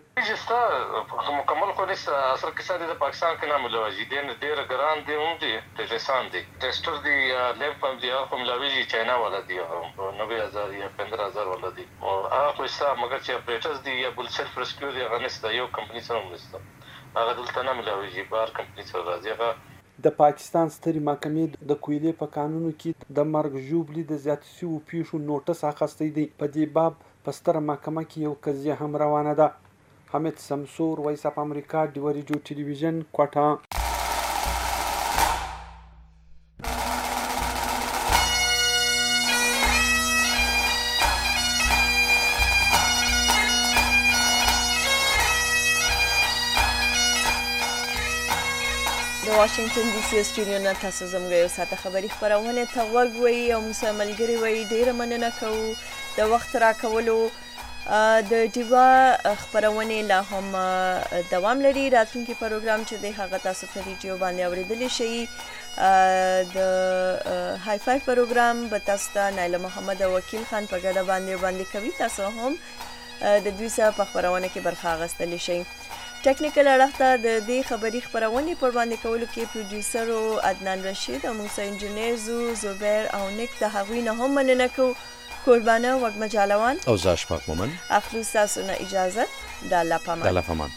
چې مکمل خو نشته. اصل کیسه دی د پاکستان کې نه ملوځي. ډېر ډېر ګران دی هم دي ټیسان دي ټیسټر دی یا لیب پمپ دی هغه هم ملوځي چاینا والا دی نوي هزار یا پندرہ هزار والا دی. هغه خو شته مګر چې اپریټرز دی یا بل سیلف ریسکیو دی هغه نشته. یو کمپنی سره هم نشته. هغه دلته نه ملوځي. بهر کمپنی سره راځي. هغه د پاکستان سترې محکمې د کویلې په قانونو کې د مرګ ژوبلې د زیاتو شویو پیښو نوټس اخیستی دی. په دې باب په ستره محکمه کې یو قضیه هم روانه ده. حمید شمسور، وایس اف امریکا، ډیو رادیو ټلویزیون، کوټه. د واشنگټن ډي سي سټوډیو نه تاسو زموږ یو ساعته خبري خپرونې ته غوږ وئ او موږ سره ملګري وئ. ډېره مننه کوو د وخت راکولو. د ډیوا خپرونې لا هم دوام لري. راتلونکي پروګرام چې دی هغه تاسو په ریډیو باندې اورېدلی شئ. د های فای پروګرام به تاسو ته نایله محمد او وکیل خان په ګډه باندې وړاندې کوي. تاسو هم د دوی سره په خبرونه کې برخه اخیستلی شئ. ټیکنیکل اړخ ته د دې خبري خبرونې پر وړاندې کولو کې پروډوسر عدنان رشید او موږ انجینیر زو زبیر او نیک د هغوی نه هم مننه کوو. قربانه وږمه جالوان او زه اشفاق مومن اخلو ستاسو نه اجازت. د الله پامان. د الله پامان.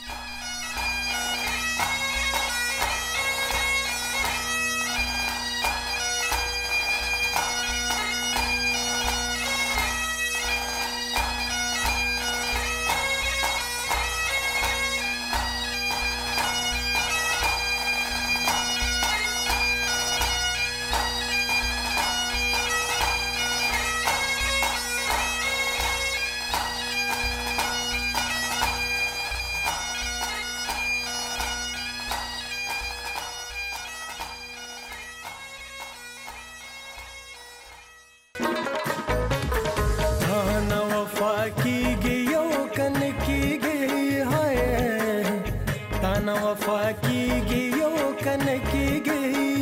की